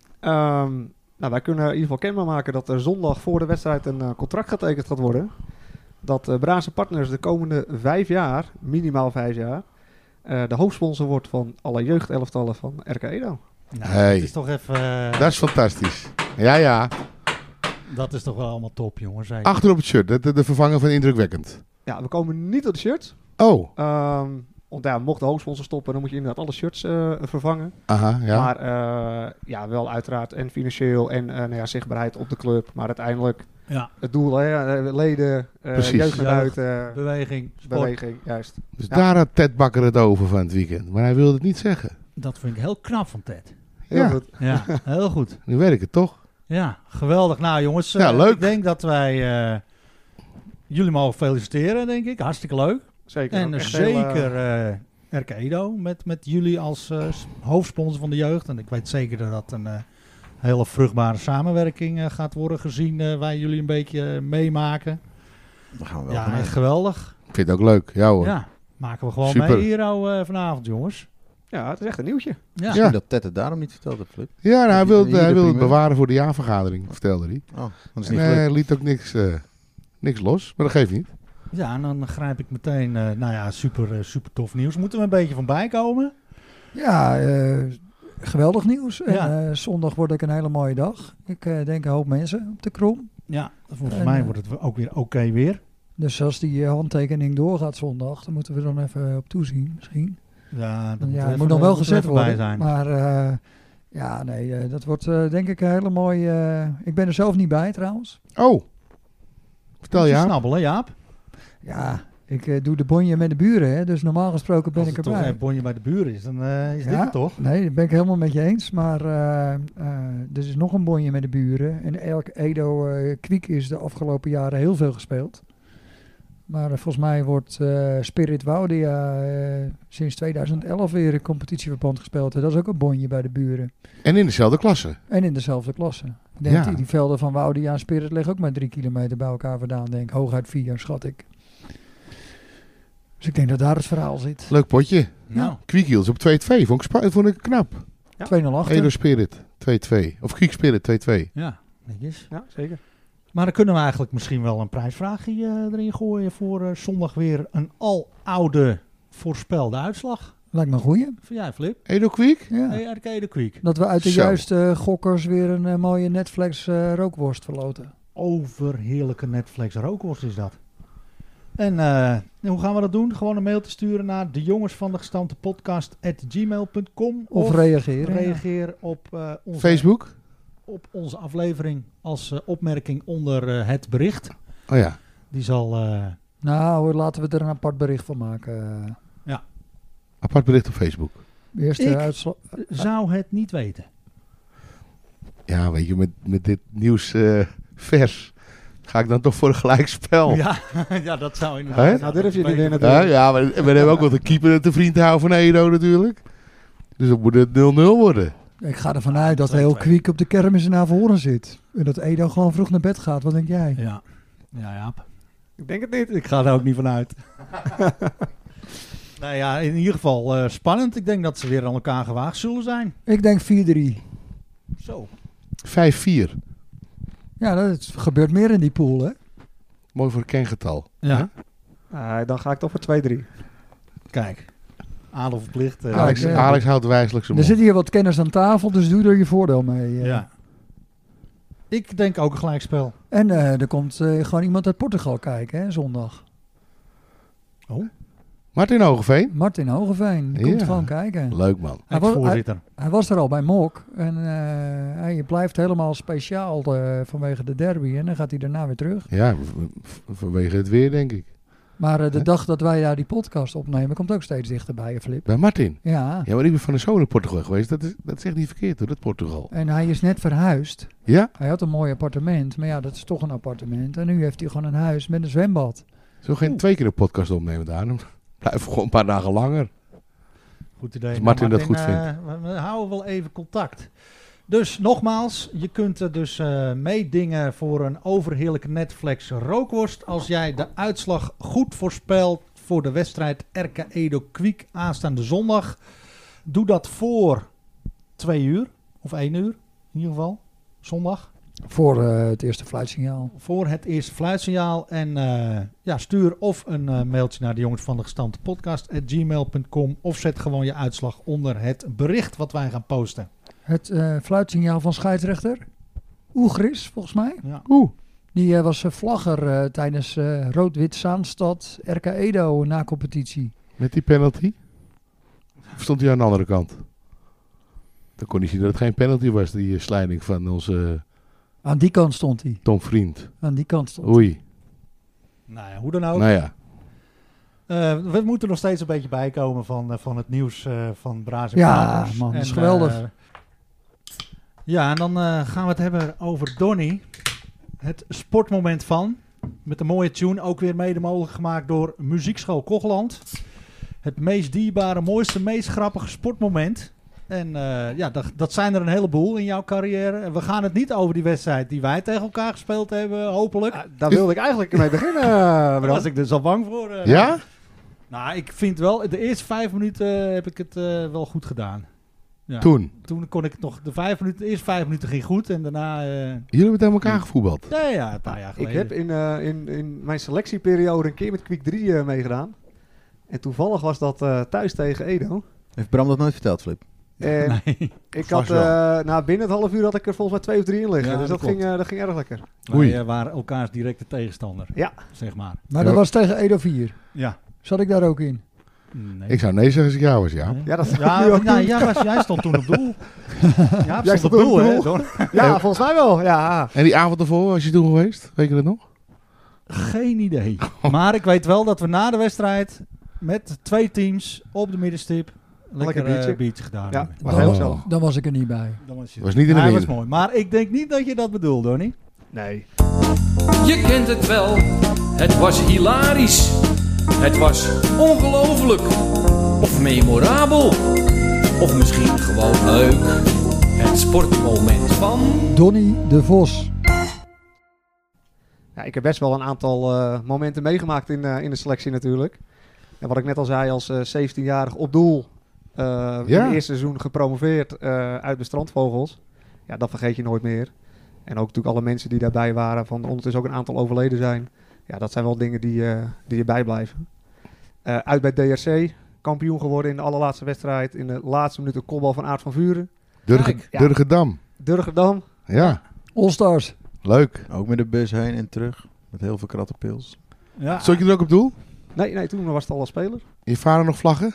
Um, nou, wij kunnen in ieder geval kenbaar maken dat er zondag voor de wedstrijd een uh, contract getekend gaat worden. Dat uh, Braanse Partners de komende vijf jaar, minimaal vijf jaar, uh, de hoofdsponsor wordt van alle jeugdelftallen van R K Edo. Nou, Hey. dat is toch even... Uh, Dat is fantastisch. Ja, ja. dat is toch wel allemaal top, jongens. Zeker. Achter op het shirt, de, de, de vervanger van indrukwekkend. Ja, we komen niet op de shirt. Oh, Um, want ja, mocht de hoofdsponsor stoppen, dan moet je inderdaad alle shirts uh, vervangen. aha, ja. Maar uh, ja, wel uiteraard en financieel en uh, nou ja, zichtbaarheid op de club. Maar uiteindelijk Ja, het doel, hè, uh, leden, uh, Precies. jeugd naar Jeugd. buiten, beweging, sport. beweging, juist. Dus Ja. daar had Ted Bakker het over van het weekend. Maar hij wilde het niet zeggen. Dat vind ik heel knap van Ted. Heel Ja. goed. Ja, heel goed. Nu werkt het toch? Ja, geweldig. Nou jongens, uh, Ja, leuk. ik denk dat wij uh, jullie mogen feliciteren, denk ik. Hartstikke leuk. Zeker. En ook echt zeker heel, uh, uh, R K Edo met, met jullie als uh, hoofdsponsor van de jeugd. En ik weet zeker dat dat een uh, hele vruchtbare samenwerking uh, gaat worden gezien uh, wij jullie een beetje uh, meemaken. Daar gaan we wel Ja, vanuit. echt geweldig. Ik vind het ook leuk. Ja hoor. Ja, maken we gewoon Super. mee hier uh, vanavond, jongens. ja, het is echt een nieuwtje. Ja, Misschien Ja. dat Ted het daarom niet verteld heeft, Flip. Ja, nou, hij Heb je wilde, hier hij de wilde het primeur? bewaren voor de jaarvergadering, vertelde hij. Oh, dat is En niet hij gelukt. liet ook niks, uh, niks los, maar dat geeft niet. ja, en dan grijp ik meteen, uh, nou ja, super, uh, super tof nieuws. Moeten we een beetje van bijkomen? Ja, uh, geweldig nieuws. En Ja. uh, zondag wordt ook een hele mooie dag. Ik uh, denk een hoop mensen op de Krom. Ja, volgens En, mij uh, wordt het ook weer oké weer. Dus als die uh, handtekening doorgaat zondag, dan moeten we dan even op toezien misschien. Ja, dat Ja, even- het moet nog wel moeten we gezet even bij worden. zijn. Maar uh, ja, nee, uh, dat wordt uh, denk ik een hele mooie... Uh, ik ben er zelf niet bij trouwens. Oh, vertel Moet je je. snabbelen, Jaap. Ja, ik uh, doe de bonje met de buren, hè, dus normaal gesproken ben Als ik het toch erbij. een bonje bij de buren is, dan uh, is dit Ja, het toch? Nee, dat ben ik helemaal met je eens. Maar uh, uh, er is nog een bonje met de buren. En elk Edo uh, Kwiek is de afgelopen jaren heel veel gespeeld. Maar uh, volgens mij wordt uh, Spirit Woudia uh, sinds tweeduizend elf weer in competitieverband gespeeld. En dat is ook een bonje bij de buren. En in dezelfde klasse. En in dezelfde klasse. Ik denk Ja. die, die velden van Woudia en Spirit liggen ook maar drie kilometer bij elkaar vandaan. Denk ik. Hooguit vier, schat ik. Dus ik denk dat daar het verhaal zit. Leuk potje. Nou, Kwiekhiels op twee twee. Vond ik, spa- vond ik knap. Ja. twee nul achter. Edo Spirit twee twee. Of Kwiek Spirit twee twee. ja, netjes. Ja, zeker. Maar dan kunnen we eigenlijk misschien wel een prijsvraagje uh, erin gooien voor uh, zondag weer een aloude voorspelde uitslag. Lijkt me een goeie. Vind jij, Flip? Edo Kwiek? Ja. Hey, R K de Kwiek. Dat we uit de Zo. juiste gokkers weer een eh, mooie Netflix eh, rookworst verloten. Overheerlijke Netflix rookworst is dat. En uh, hoe gaan we dat doen? Gewoon een mailtje sturen naar de jongens van de gestampte podcast at gmail punt com. Of, reageren. ja. reageer op, uh, onze, Facebook? op onze aflevering als uh, opmerking onder uh, het bericht. Oh ja. Die zal... Uh, Nou, laten we er een apart bericht van maken. Apart bericht op Facebook. Eerst Ik- de uitslag. zou het niet weten. Ja, weet je, met, met dit nieuws eh, vers ga ik dan toch voor een gelijkspel. Ja, ja, dat zou Hè? inderdaad... Nou, durf je niet weer Ja, natuurlijk. ja, maar we hebben ook wel de keeper te vriend houden van Edo natuurlijk. Dus dan moet het nul nul worden. Ik ga ervan uit dat twee heel twee. Kwiek op de kermis in Averhoorn zit. En dat Edo gewoon vroeg naar bed gaat. Wat denk jij? Ja, ja, Jaap. Ik denk het niet. Ik ga er ook niet van uit. Nou ja, in ieder geval uh, spannend. Ik denk dat ze weer aan elkaar gewaagd zullen zijn. Ik denk vier drie. Zo. vijf vier. Ja, dat gebeurt meer in die pool, hè? Mooi voor een kengetal. Ja, Ah, dan ga ik toch voor twee drie. kijk. Adel verplicht. uh, Alex, ja. Alex houdt wijselijk zijn Er mond. zitten hier wat kenners aan tafel, dus doe er je voordeel mee. eh. ja. Ik denk ook een gelijkspel. En uh, er komt uh, gewoon iemand uit Portugal kijken, hè, zondag. Oh. Martin Hogeveen. Martin Hogeveen, die komt Ja. gewoon kijken. Leuk man. Hij, was, hij, Voorzitter. hij was er al bij Mok. En uh, hij blijft helemaal speciaal uh, vanwege de derby. En dan gaat hij daarna weer terug. Ja, v- v- vanwege het weer denk ik. Maar uh, de Hè? dag dat wij daar die podcast opnemen, komt ook steeds dichterbij, hè, Flip. Bij Martin. Ja. Ja, maar ik ben van de zoon in Portugal geweest. Dat is, dat is echt niet verkeerd hoor, dat Portugal. En hij is net verhuisd. Ja? Hij had een mooi appartement. Maar ja, dat is toch een appartement. En nu heeft hij gewoon een huis met een zwembad. Zullen we geen twee keer een podcast opnemen daar? Dan blijven we gewoon een paar dagen langer. Goed idee. Als Martin dat goed eh, vindt. we, we houden wel even contact. Dus nogmaals, je kunt er dus uh, meedingen voor een overheerlijke Netflix rookworst. Als jij de uitslag goed voorspelt voor de wedstrijd R K Edo Kwiek aanstaande zondag. Doe dat voor twee uur of één uur in ieder geval. Zondag. Voor uh, het eerste fluitsignaal. Voor het eerste fluitsignaal. En uh, ja, stuur of een uh, mailtje naar de jongens van de gestampte podcast at gmail punt com. Of zet gewoon je uitslag onder het bericht wat wij gaan posten. Het uh, fluitsignaal van scheidsrechter Oegris, volgens mij. Ja. Oeh. Die uh, was uh, vlagger uh, tijdens uh, Rood-Wit Zaanstad R K Edo na competitie. Met die penalty? Of stond hij aan de andere kant? Dan kon hij zien dat het geen penalty was, die uh, slijding van onze Aan die kant stond hij. Tom Vriend. Aan die kant stond hij. Oei. Nou ja, hoe dan ook. Nou ja. Uh, we moeten nog steeds een beetje bijkomen van, uh, van het nieuws uh, van Braas en Ja, Kapers. man, dat is En, geweldig. Uh, ja, en dan uh, gaan we het hebben over Donny. Het sportmoment van. Met een mooie tune, ook weer mede mogelijk gemaakt door Muziekschool Kochland. Het meest dierbare, mooiste, meest grappige sportmoment. En uh, ja, dat, dat zijn er een heleboel in jouw carrière. En we gaan het niet over die wedstrijd die wij tegen elkaar gespeeld hebben, hopelijk. Uh, daar wilde ik eigenlijk mee beginnen, uh, Daar Bram. was ik dus al bang voor. Uh, Ja? Nou, ik vind wel, de eerste vijf minuten heb ik het uh, wel goed gedaan. Ja. Toen. Toen kon ik het nog, de, vijf minuten, de eerste vijf minuten ging goed en daarna... Uh, Jullie hebben tegen elkaar gevoetbald. ja, ja, een paar jaar Ik geleden. heb in, uh, in, in mijn selectieperiode een keer met Kwiek drie uh, meegedaan. En toevallig was dat uh, thuis tegen Edo. Heeft Bram dat nooit verteld, Flip? En Nee. ik had, Vast wel. uh, nou, binnen het half uur had ik er volgens mij twee of drie in liggen. Ja, dus dat dat, ging, klopt. uh, dat ging erg lekker. Oei. Wij uh, waren elkaars directe tegenstander. Ja. Zeg maar. Maar dat Ja. was tegen Edo vier. Ja. Zat ik daar ook in? Nee. Ik zou nee zeggen als ik jou was, ja. Nee. Ja, dat zou ja, ik nu ook nou, doen. jij, was, jij stond toen op doel. Ja, Jij stond op doel, hè? hè? Don? Ja, volgens mij wel. Ja. En die avond ervoor, was je toen geweest? Weet je dat nog? Geen idee. Maar ik weet wel dat we na de wedstrijd met twee teams op de middenstip lekker biertje. uh, biertje gedaan Ja. hebben. Was Oh. heel gezellig. Dan was ik er niet bij. Dan was je... Was niet in de Ja, dat was midden. mooi. Maar ik denk niet dat je dat bedoelt, Donnie. Nee. Je kent het wel, het was hilarisch. Het was ongelooflijk. Of memorabel. Of misschien gewoon leuk. Het sportmoment van... Donny de Vos. Ja, ik heb best wel een aantal uh, momenten meegemaakt in, uh, in de selectie natuurlijk. En wat ik net al zei, als uh, zeventienjarig op doel. Uh, Ja. In het eerste seizoen gepromoveerd uh, uit de Strandvogels. Ja, dat vergeet je nooit meer. En ook natuurlijk alle mensen die daarbij waren. Van ondertussen ook een aantal overleden zijn. Ja, dat zijn wel dingen die, uh, die je bijblijven. Uh, uit bij D R C. Kampioen geworden in de allerlaatste wedstrijd. In de laatste minuut een kopbal van Aart van Vuren. Durge, Kijk, ja. Durgedam. Durgerdam. Ja, All-Stars. leuk. Ook met de bus heen en terug. Met heel veel krattenpils. Ja. Stond je er ook op doel? Nee, nee, toen was het al een speler. Je vader nog vlaggen?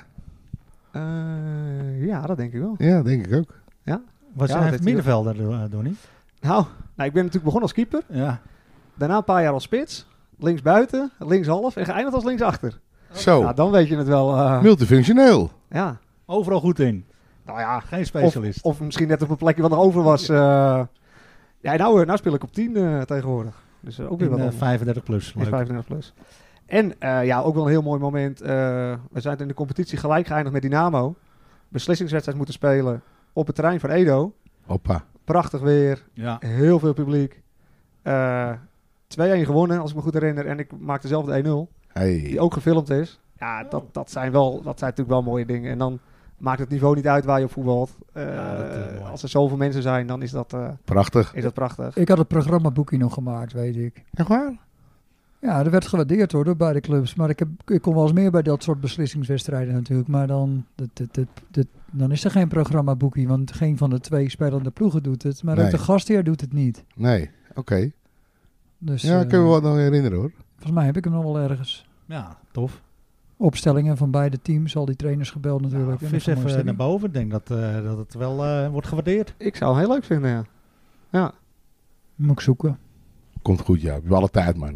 Uh, ja, dat denk ik wel. Ja, denk ik ook. Was Ja, jij dat even heeft hij middenvelder, uh, Donnie? Nou, nou, ik ben natuurlijk begonnen als keeper. Ja. Daarna een paar jaar als spits. Links buiten, links half en geëindigd als links achter. Zo, Nou, dan weet je het wel. uh, multifunctioneel. ja, Overal goed in. nou ja. Geen Of, specialist. of misschien net op een plekje wat nog over was. uh, ja, nou, uh, nou speel ik op tien uh, tegenwoordig. Dus uh, ook weer in, wat uh, anders. vijfendertig plus. In Leuk. vijfendertig plus. En uh, ja, ook wel een heel mooi moment. Uh, we zijn in de competitie gelijk geëindigd met Dynamo. Beslissingswedstrijd moeten spelen op het terrein van Edo. Hoppa. Prachtig weer. Ja. Heel veel publiek. Uh, twee-een gewonnen, als ik me goed herinner. En ik maakte zelf de één nul. Die Hey. ook gefilmd is. Ja, dat, dat, zijn wel, dat zijn natuurlijk wel mooie dingen. En dan maakt het niveau niet uit waar je op voetbalt. Uh, Ja, dat, uh, mooi. als er zoveel mensen zijn, dan is dat, uh, Prachtig. is dat prachtig. Ik had het programmaboekje nog gemaakt, weet ik. Echt waar? Ja, dat werd gewaardeerd hoor, door beide clubs. Maar ik, heb, ik kom wel eens meer bij dat soort beslissingswedstrijden natuurlijk. Maar dan, dat, dat, dat, dat, dan is er geen programmaboekie, want geen van de twee spelende ploegen doet het. Maar Nee. ook de gastheer doet het niet. Nee, oké. Okay. Dus, Ja, uh, ik kan me wel nog herinneren hoor. volgens mij heb ik hem nog wel ergens. Ja, tof. Opstellingen van beide teams, al die trainers gebeld natuurlijk. Ja, En vis dat is een even mooie naar boven. Ik denk dat, uh, dat het wel uh, wordt gewaardeerd. Ik zou hem heel leuk vinden, ja. Ja. Moet ik zoeken. Komt goed, ja. We hebben alle tijd, man.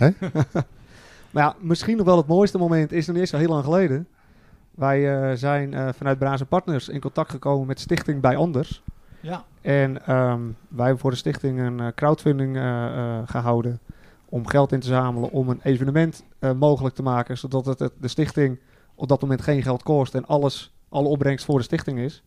Maar ja, misschien nog wel het mooiste moment is nog niet eens zo heel lang geleden. Wij uh, zijn uh, vanuit Brazen Partners in contact gekomen met Stichting Bij Anders. Ja. En um, wij hebben voor de stichting een uh, crowdfunding uh, uh, gehouden om geld in te zamelen om een evenement uh, mogelijk te maken, zodat het, het de stichting op dat moment geen geld kost en alles, alle opbrengst voor de stichting is.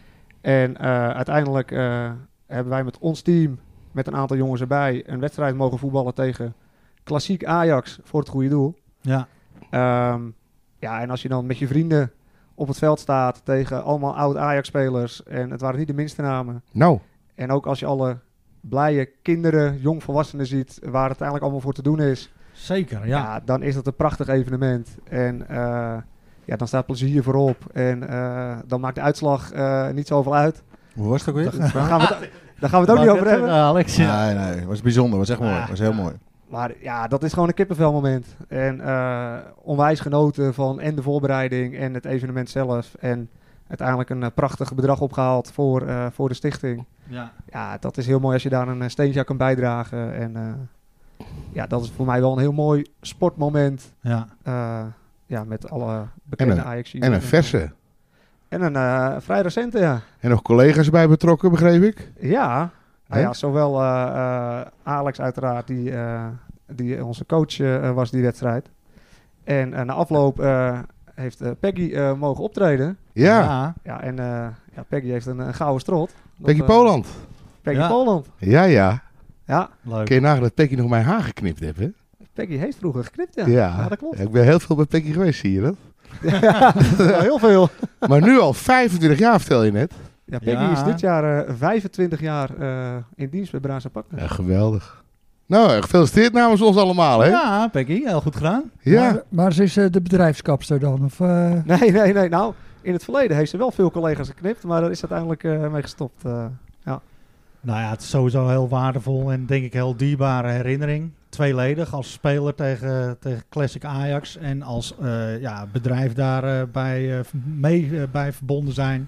En uh, uiteindelijk uh, hebben wij met ons team, met een aantal jongens erbij, een wedstrijd mogen voetballen tegen klassiek Ajax voor het goede doel. Ja. Um, ja, en als je dan met je vrienden op het veld staat tegen allemaal oud-Ajax-spelers, en het waren niet de minste namen. Nou. En ook als je alle blije kinderen, jongvolwassenen ziet, waar het uiteindelijk allemaal voor te doen is. Zeker, ja. Ja, dan is dat een prachtig evenement. En uh, ja, dan staat plezier voorop. En uh, dan maakt de uitslag uh, niet zoveel uit. Hoe was het ook weer? Daar gaan we het, daar gaan we het ook niet over hebben. Uh, Alex, ja. Nee, nee, het was bijzonder. Het was echt mooi. Het was heel mooi. Maar ja, dat is gewoon een kippenvelmoment. En uh, onwijs genoten van en de voorbereiding en het evenement zelf. En uiteindelijk een uh, prachtig bedrag opgehaald voor, uh, voor de stichting. Ja. Ja, dat is heel mooi als je daar een steentje aan kan bijdragen. En uh, ja, dat is voor mij wel een heel mooi sportmoment. Ja. Uh, ja, met alle bekende Ajax. En een verse. En een uh, vrij recente, ja. En nog collega's bij betrokken, begreep ik? Ja. Nou ja, zowel uh, uh, Alex uiteraard, die, uh, die onze coach uh, was die wedstrijd. En uh, na afloop uh, heeft uh, Peggy uh, mogen optreden. Ja. Ja, ja en uh, ja, Peggy heeft een, een gouden strot. Peggy dat, uh, Poland. Peggy Ja. Poland. Ja, ja. Ja. leuk. Kun je nagaan dat Peggy nog mijn haar geknipt heeft, hè? Peggy heeft vroeger geknipt, ja. Ja. Ja, dat klopt. Ik ben heel veel bij Peggy geweest, zie je dat? Ja, heel veel. Maar nu al vijfentwintig jaar, vertel je net. Ja, Peggy Ja. is dit jaar uh, vijfentwintig jaar uh, in dienst bij Brazen Partners. Ja, geweldig. Nou, gefeliciteerd namens ons allemaal, hè? Ja, Peggy, heel goed gedaan. Ja. Maar, maar ze is uh, de bedrijfskapster dan? Of, uh... Nee, nee, nee. Nou, in het verleden heeft ze wel veel collega's geknipt, maar daar is uiteindelijk uh, mee gestopt. Uh, ja. Nou ja, het is sowieso heel waardevol en denk ik heel dierbare herinnering. Tweeledig, als speler tegen, tegen Classic Ajax en als uh, ja, bedrijf daarbij uh, bij, uh, mee uh, bij verbonden zijn.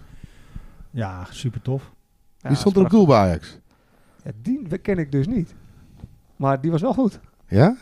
Ja, super tof. Ja, Wie stond er op doel bij Ajax? Ja, die ken ik dus niet. Maar die was wel goed. Ja?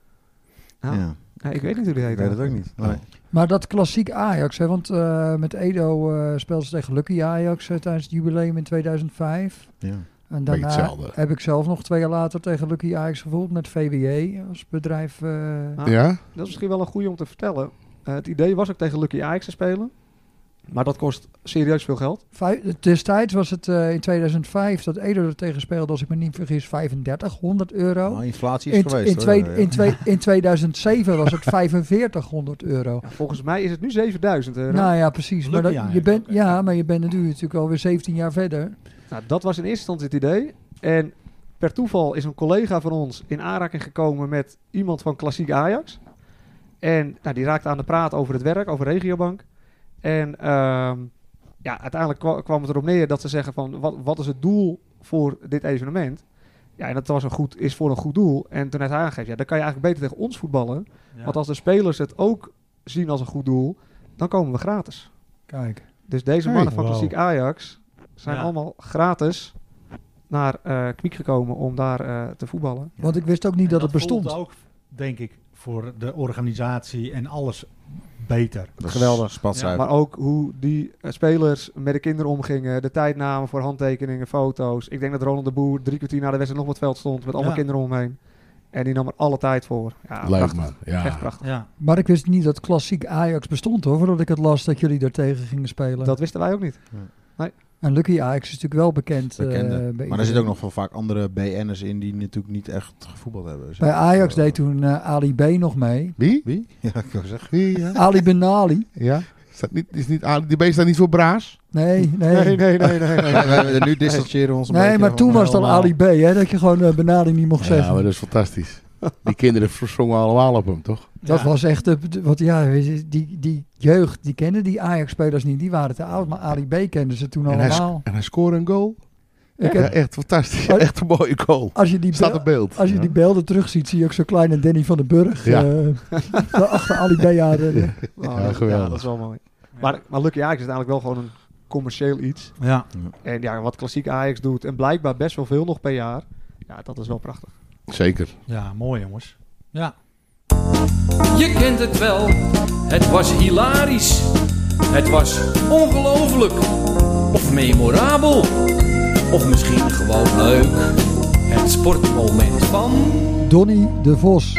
Nou, Ja. ja, ik weet niet hoe die heet. Ik weet het ook niet. Nee. Maar dat klassiek Ajax, hè, want uh, met Edo uh, speelden ze tegen Lucky Ajax uh, tijdens het jubileum in tweeduizend vijf. Ja. En Beetje daarna hetzelfde. heb ik zelf nog twee jaar later tegen Lucky Ajax gevoeld met V W J als bedrijf. Uh, Nou, Ja? Dat is misschien wel een goede om te vertellen. Uh, het idee was ook tegen Lucky Ajax te spelen. Maar dat kost serieus veel geld. vijf, destijds was het uh, in tweeduizend vijf dat Edo er tegen speelde, als ik me niet vergis, vijfendertighonderd euro. Nou, inflatie is In, geweest. in, hoor. twee, Ja. in, twee, in tweeduizend zeven was het vijfenveertighonderd euro. Ja, volgens mij is het nu zevenduizend euro. Nou ja, precies. Maar Lucky dat, je Ajax bent, ook, ja, maar je bent nu natuurlijk alweer zeventien jaar verder. Nou, dat was in eerste instantie het idee. En per toeval is een collega van ons in aanraking gekomen met iemand van Klassiek Ajax. En nou, die raakte aan de praat over het werk, over Regiobank. En ehm, ja, uiteindelijk kwa- kwam het erop neer dat ze zeggen van wat, wat is het doel voor dit evenement? Ja, en dat was een goed, is voor een goed doel. En toen heeft hij aangegeven, ja, dan kan je eigenlijk beter tegen ons voetballen. Ja. Want als de spelers het ook zien als een goed doel, dan komen we gratis. Kijk. Dus deze Hey. mannen van Wow. Klassiek Ajax zijn Ja. allemaal gratis naar uh, Kwiek gekomen om daar uh, te voetballen. Want ik wist ook niet En dat het bestond. voelt ook, denk ik, voor de organisatie en alles beter. Dat is Geweldig. spatzuiver. Maar ook hoe die uh, spelers met de kinderen omgingen, de tijd namen voor handtekeningen, foto's. Ik denk dat Ronald de Boer drie kwartier na de wedstrijd nog op het veld stond met allemaal Ja. kinderen omheen. En die nam er alle tijd voor. Ja, Leuk, prachtig. man. Ja. Echt prachtig. Ja. Maar ik wist niet dat klassiek Ajax bestond hoor, voordat ik het las dat jullie daar tegen gingen spelen. Dat wisten wij ook niet. En Lucky Ajax is natuurlijk wel bekend. eh, Bekende. bij maar er iedereen. zitten ook nog wel vaak andere B N'ers in die natuurlijk niet echt gevoetbald hebben. Dus Bij Ajax uh, deed toen uh, Ali B nog mee. Wie? Wie? Ja, ik wil zeggen. Wie? Ja? Ali Benali. Ja? Staat niet, is niet, Ali- die beest staat niet voor Braas? Nee, nee. Nee, nee, nee, nee. nee. we, we, nu distancieren we ons een Nee, beetje maar van, toen uh, was het al allemaal. Ali B, hè, dat je gewoon uh, Benali niet mocht Ja, zeggen. maar dat is fantastisch. Die kinderen sprongen allemaal op hem, toch? Dat Ja. was echt, de, de- wat ja, weet je, die, die jeugd, die kenden die Ajax-spelers niet. Die waren te oud, maar Ali B kenden ze toen En hij, allemaal. sc- en hij scoorde een goal. Ik Ja, heb, echt fantastisch. Oh, Echt een mooie goal. als je die, Staat bel- op beeld. als je Ja. die beelden terugziet, zie je ook zo'n kleine Danny van den Burg. Ja. eh, daar achter Ali B aan. eh, Ja. Oh, Ja, dat- geweldig. Ja, dat is wel mooi. Maar, maar Lucky Ajax is eigenlijk wel gewoon een commercieel iets. Ja. En ja, wat klassiek Ajax doet, en blijkbaar best wel veel nog per jaar. Ja, dat is wel prachtig. Zeker. Ja, mooi jongens. Ja. Je kent het wel, het was hilarisch. Het was ongelooflijk. Of memorabel. Of misschien gewoon leuk. Het sportmoment van... Donny de Vos.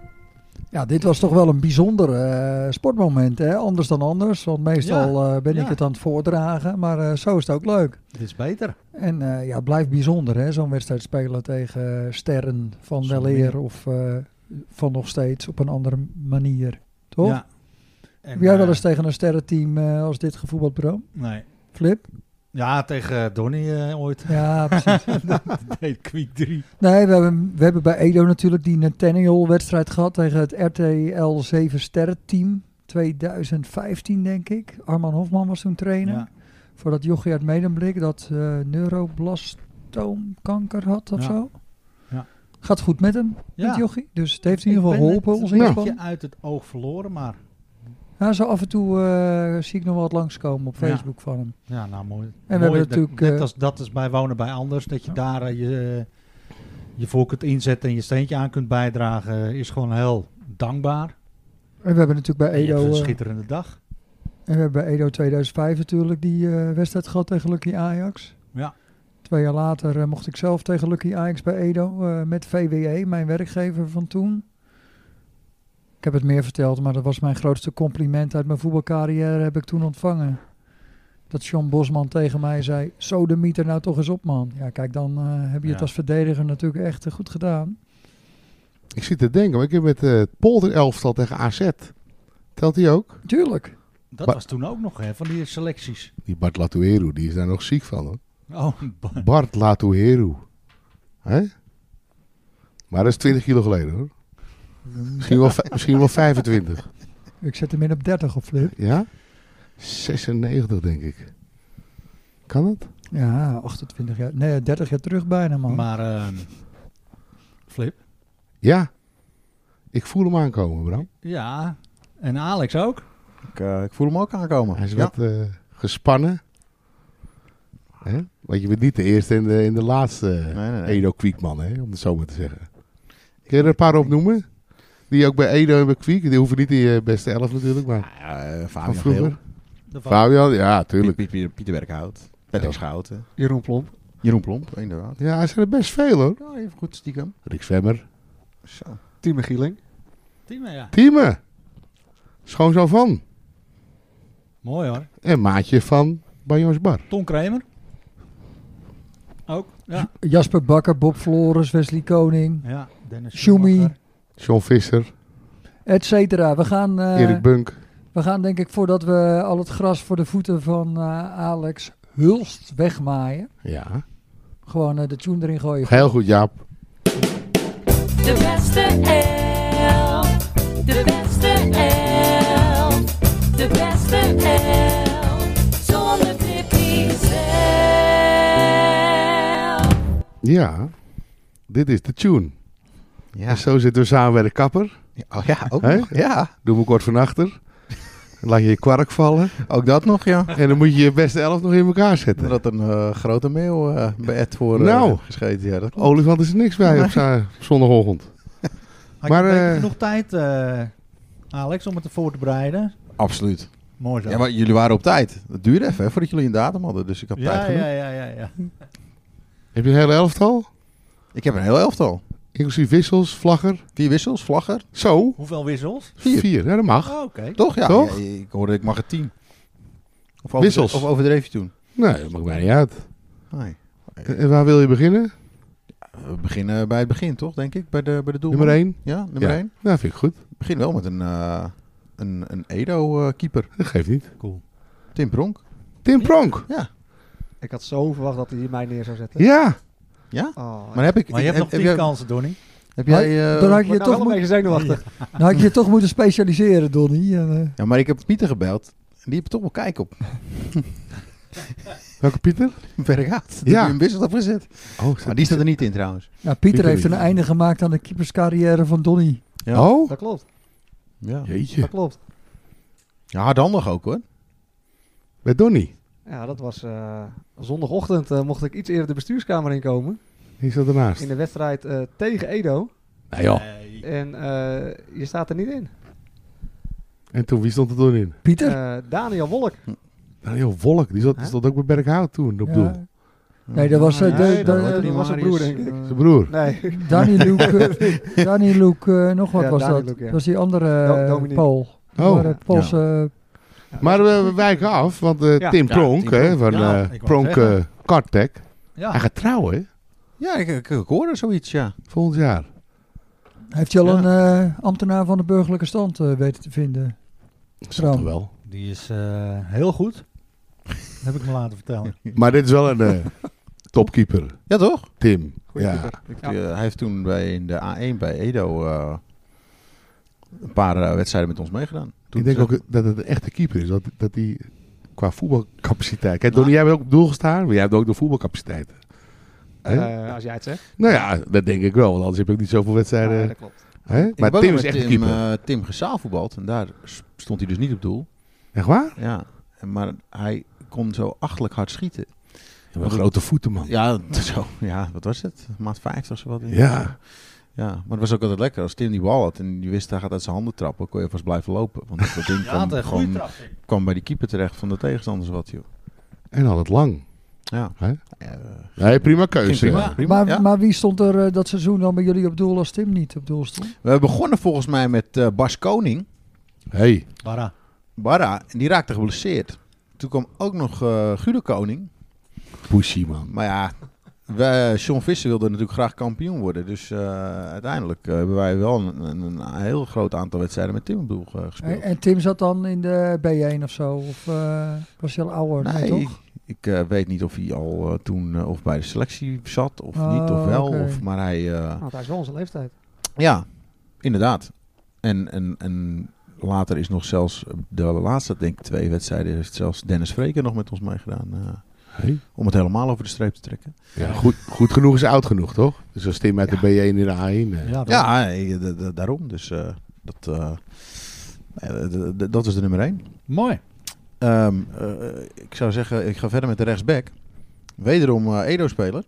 Ja, dit was toch wel een bijzonder eh, sportmoment, hè? Anders dan anders. Want meestal eh, ben ja. ik het aan het voordragen. Maar eh, zo is het ook leuk. Dit is beter. En eh, ja, het blijft bijzonder, hè? Zo'n wedstrijd spelen tegen sterren van Zo weleer meer. of eh, van nog steeds op een andere manier. Toch? Ja. En, Heb jij wel eh, eens tegen een sterrenteam eh, als dit gevoetbald, Bro? Nee. Flip? Ja, tegen Donny eh, ooit. Ja, precies. Dat deed Quick drie. Nee, we hebben, we hebben bij Edo natuurlijk die Nathaniel-wedstrijd gehad tegen het R T L zeven sterrenteam. twintig vijftien, denk ik. Arman Hofman was toen trainer. Ja. Voordat Jochie uit Medemblik dat uh, neuroblastoomkanker had of Ja. zo. Ja. Gaat goed met hem, Ja. met Jochie. Dus het heeft in ieder Ik geval ben geholpen, het onze een inspanning. beetje uit het oog verloren, maar Ja, zo af en toe uh, zie ik nog wel wat langskomen op Ja. Facebook van hem. ja, nou mooi. we Mooi hebben dat- natuurlijk, net eh, als, dat is bij Wonen bij Anders, dat je Ja. daar eh, je, je voor kunt inzetten en je steentje aan kunt bijdragen, is gewoon heel dankbaar. En we hebben natuurlijk bij En je hebt Edo, een uh, schitterende dag. en we hebben bij Edo tweeduizend vijf natuurlijk die uh, wedstrijd gehad tegen Lucky Ajax. Ja. Twee jaar later uh, mocht ik zelf tegen Lucky Ajax bij Edo uh, met V W E, mijn werkgever van toen. Ik heb het meer verteld, maar dat was mijn grootste compliment uit mijn voetbalcarrière heb ik toen ontvangen. Dat John Bosman tegen mij zei, zo de mieter nou toch eens op, man. Ja, kijk, dan uh, heb je het Ja. als verdediger natuurlijk echt uh, goed gedaan. Ik zit te denken, maar ik heb met uh, het polderelftal tegen A Z. Telt die ook? Tuurlijk. Dat Maar- was toen ook nog, hè, van die selecties. Die Bart Latuheru, die is daar nog ziek van, hoor. Oh, ba- Bart Latuheru. Hè? Maar dat is twintig kilo geleden, hoor. Misschien wel, vij- misschien wel vijfentwintig. Ik zet hem in op dertig op Flip. Ja? zesennegentig, denk ik. Kan het? Ja, achtentwintig jaar. Nee, dertig jaar terug bijna, man. maar ehm, Flip. Ja. Ik voel hem aankomen, Bram. Ja, en Alex ook. Ik, uh, ik voel hem ook aankomen. Hij is Ja. wat uh, gespannen. Hè? Want je bent niet de eerste en de, in de laatste Nee, nee, nee. Edo Kwiekman, hè? Om het zo maar te zeggen. Kun je er een paar opnoemen? Die ook bij Edo en bij Kwiek. Die hoeven niet in je beste elf natuurlijk, maar Ja, uh, van Fabian vroeger. Geel. De va- Fabian, ja, tuurlijk. Pieter, Pieter, Pieter Berghout. Patrick Ja. Schouten. Jeroen Plomp. Jeroen Plomp, inderdaad. Ja, er zijn er best veel, hoor. Ja, even goed stiekem. Rick Zwemmer. Zo. Tieme Gieling. Team, ja. Tieme. Schoonzoon van. Mooi hoor. En maatje van Bajons Bar. Ton Kramer. Ook. Ja. Jasper Bakker, Bob Flores, Wesley Koning, Ja, Dennis Schumi. Schumacher. John Visser. et cetera. We gaan, eh, Erik Bunk. we gaan denk ik voordat we al het gras voor de voeten van eh, Alex Hulst wegmaaien. Ja. Gewoon eh, de tune erin gooien. Heel goed, Jaap. De beste elf. De beste elf. De beste elf. Zonder Tippy zelf. Ja. Dit is de tune. Ja. En zo zitten we samen bij de kapper. Oh, ja, ook Hè? nog. Ja, Doe me kort van achter. Dan laat je je kwark vallen. ook dat nog, ja. En dan moet je je beste elf nog in elkaar zetten. Er had een uh, grote mail uh, bij Ed voor uh, Nou. gescheten. Ja, dat klopt. Olifant is er niks bij op za- zondagochtend. Had Maar, je een beetje eh, genoeg tijd, eh, Alex, om het ervoor te bereiden? Absoluut. Mooi zo. Ja, maar jullie waren op tijd. Het duurde even hè, voordat jullie een datum hadden. Dus ik had tijd ja, genoeg. ja, ja, ja, ja. Heb je een hele elftal? Ik heb een heel elftal. Inclusief wissels, vlagger. Vier wissels, vlagger. Zo. Hoeveel wissels? Vier. Vier. Ja, dat mag. Oh, oké. Toch? Ja, Toch? ja, ik hoorde ik mag het tien. Of overdreef- Wissels. Of overdreef je toen? Nee, dat maakt mij niet uit. Nee. En waar wil je beginnen? We beginnen bij het begin, toch? Denk ik. Bij de, bij de doelman. Nummer één? Ja, nummer Ja. één. Nou, vind ik goed. Ik begin wel met een, uh, een, een Edo-keeper. Dat geeft niet. Cool. Tim Pronk. Tim Pronk. Ja. Ik had zo verwacht dat hij hier mij neer zou zetten. Ja. Ja? Oh, Maar heb ik... Maar je ik- hebt nog heb- tien heb- kansen, Donnie. Heb jij... Uh, dan had je, je nou toch wel een moet, beetje zenuwachtig. dan had je je toch moeten specialiseren, Donnie. En, uh, Ja, maar ik heb Pieter gebeld. En die heeft toch wel kijk op. Welke Pieter? Berghout. Ja. Die heb je in business opgezet. Oh, Maar die staat er niet in trouwens. nou, Pieter Pieter heeft een niet. einde gemaakt aan de keeperscarrière van Donnie. Ja. Oh? Dat klopt. Ja. Jeetje. Dat klopt. Ja, hardhandig ook hoor. Bij Donnie. Ja, dat was uh, zondagochtend. Uh, mocht ik iets eerder de bestuurskamer inkomen. Wie zat ernaast? In de wedstrijd uh, tegen Edo. Nee joh. En uh, je staat er niet in. En toen, wie stond er toen in? Pieter? Uh, Daniel Wolk. Daniel Wolk, die zat, Huh? stond ook bij Berghout toen op Ja. doel. Nee, dat was... Uh, de, Nee, de, dat, de- dat was zijn broer, denk ik. Zijn broer. Nee. Danny Luke, uh, Danny Luke uh, nog wat Ja, was Danny dat? Luke, ja. Dat was die andere Do- uh, Dominique. Pool. Oh. Maar, uh, Poolse, Maar we, we wijken af, want uh, Ja. Tim Ja, Pronk, Tim hè, Pronk. van Ja, uh, ik wou Pronk zeggen. uh, Kartec, Ja. hij gaat trouwen, hè, Ja, ik, ik, ik hoorde zoiets, ja. volgend jaar. heeft je al Ja. een uh, ambtenaar van de burgerlijke stand uh, weten te vinden? Dat zal toch wel. Die is uh, heel goed. Dat heb ik me laten vertellen. Maar dit is wel een uh, topkeeper, Ja, toch? Tim. Goeie Ja. keeper. Ik, Ja. uh, hij heeft toen bij, in de A één bij Edo uh, een paar uh, wedstrijden met ons meegedaan. Toen Ik denk ze- ook dat het een echte keeper is, dat, dat hij qua voetbalcapaciteit... Kijk, Donnie, jij hebt ook op doel gestaan, maar jij hebt ook de voetbalcapaciteiten. Hè? Uh, als jij het zegt. Nou ja, dat denk ik wel, want anders heb je ook niet zoveel wedstrijden. Ja, dat klopt. Hè? Ik Maar heb ook Tim nog is met echt een Tim, keeper. uh, Tim gezaalvoetbald en daar s- stond hij dus niet op doel. Echt waar? Ja, en maar hij kon zo achterlijk hard schieten. Je hebt grote voeten, man. Ja, zo, ja, wat was het? Maat vijftig of zo wat. Ja. Ja, maar het was ook altijd lekker. Als Tim die bal had en je wist hij gaat uit zijn handen trappen, kon je vast blijven lopen. Want dat ding Ja, kwam, had een goede gewoon, trap. kwam bij die keeper terecht van de tegenstanders wat, joh. En altijd lang. Ja. Hè? Ja, uh, Nee, prima keuze. ging prima. prima Maar, ja. maar wie stond er uh, dat seizoen dan bij jullie op doel als Tim niet op doel stond? We begonnen volgens mij met uh, Bas Koning, Hey. Bara. Barra, en die raakte geblesseerd. Toen kwam ook nog uh, Guido Koning. Pushy, man. Maar ja, wij, John Visser wilde natuurlijk graag kampioen worden. Dus uh, uiteindelijk uh, hebben wij wel een, een, een heel groot aantal wedstrijden met Tim op doel uh, gespeeld. En, en Tim zat dan in de B één of zo? Of uh, was hij al ouder? Nee, Nee, toch? ik uh, weet niet of hij al uh, toen uh, of bij de selectie zat of Oh, niet of wel. oké. Of, maar hij, uh, Nou, hij is wel onze leeftijd. ja, inderdaad. En, en, en later is nog zelfs de laatste, denk ik, twee wedstrijden, heeft zelfs Dennis Vreker nog met ons meegedaan. Uh, Hey. om het helemaal over de streep te trekken. Ja, goed, goed genoeg is oud genoeg, toch? Dus als Tim uit de B één in de A één... eh, Ja, dat- Ja, nee, d- d- daarom. Dus uh, dat, uh, nee, d- d- dat is de nummer één. Mooi. Um, uh, ik zou zeggen, ik ga verder met de rechtsback. Wederom uh, Edo-speler.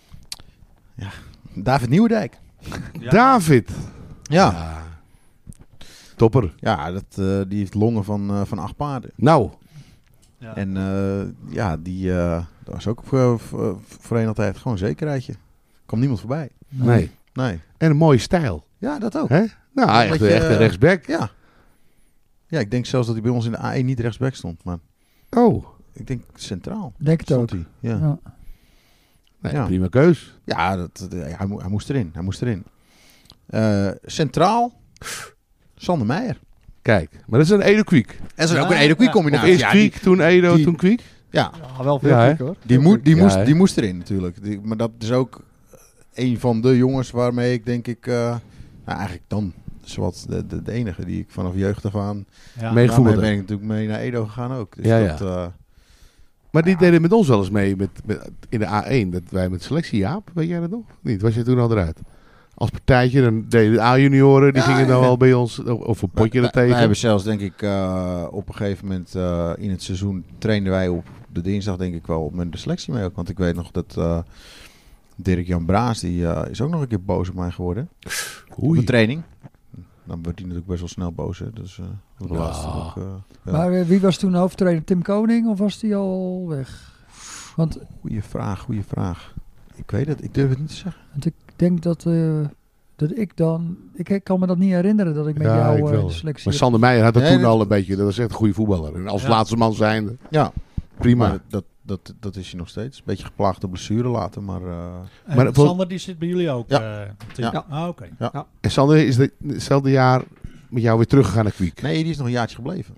Ja, David Nieuwendijk. Ja. David. Ja, Ja. Topper. ja dat, uh, die heeft longen van, uh, van acht paarden. Nou. Ja. En uh, ja, die uh, dat was ook voor, voor, voorheen altijd gewoon een zekerheidje. Kwam niemand voorbij. Nee. Nee. En een mooie stijl. Ja, dat ook. Hè? Nou, echt, Dat je, echt een uh, rechtsback. Ja. Ja, ik denk zelfs dat hij bij ons in de A één niet rechtsback stond. Maar Oh. ik denk centraal Denk het ook. stond hij. Ja. Ja. Nee, Ja. prima keus. Ja, dat, dat- hij, mo- hij moest erin. Hij moest erin. Uh, centraal, Sander Meijer. Kijk, maar dat is een Edo Kwiek. En dat is Ja, ook een Edo Kwiek ja. Of combinatie. eerst Ja, Kwiek, die, toen Edo, die- toen Kwiek. ja, Ja, wel veel Ja, hè? kick, hoor. die, moet, die, Ja, moest, hè? die moest erin natuurlijk. Die, maar dat is ook een van de jongens waarmee ik denk ik... Uh, nou, eigenlijk dan zowat de, de, de enige die ik vanaf jeugd af aan... Ja. Mee- Daarmee Meegevoerd, ben ik natuurlijk mee naar Edo gegaan ook. Dus Ja, ja. dat, uh, Maar die deden met ons wel eens mee met, met, in de A één. Dat wij met selectie, Jaap, weet jij dat nog? Niet, was je toen al eruit? Als partijtje, dan deden de A-junioren, die Ja, gingen dan ja. wel bij ons over een potje wij, er tegen. wij hebben zelfs denk ik uh, op een gegeven moment uh, in het seizoen trainden wij op de dinsdag denk ik wel met de selectie mee ook. Want ik weet nog dat uh, Dirk-Jan Braas, die uh, is ook nog een keer boos op mij geworden. Op Oei. de training. Dan wordt hij natuurlijk best wel snel boos. Hè. Dus uh, dat Ja. laatste ook, uh, ja. Maar uh, wie was toen hoofdtrainer? Tim Koning of was die al weg? Want, Goeie vraag, goeie vraag. Ik weet het, ik durf het niet te zeggen. want ik denk dat, uh, dat ik dan... Ik, ik kan me dat niet herinneren dat ik met Ja, jou ik uh, wel. de selectie... Maar heb- Sander Meijer had dat Nee, toen dat- al een beetje. Dat was echt een goede voetballer. En als Ja. laatste man zijnde, Ja, prima. maar dat, dat, dat is hij nog steeds. Beetje geplaagd door blessure later, maar... Uh, En Maar voor- Sander die zit bij jullie ook. Ja. eh, Tim? Ja. Ah, oké. En Sander is de- hetzelfde jaar met jou weer teruggegaan naar Kwiek. nee, die is nog een jaartje gebleven.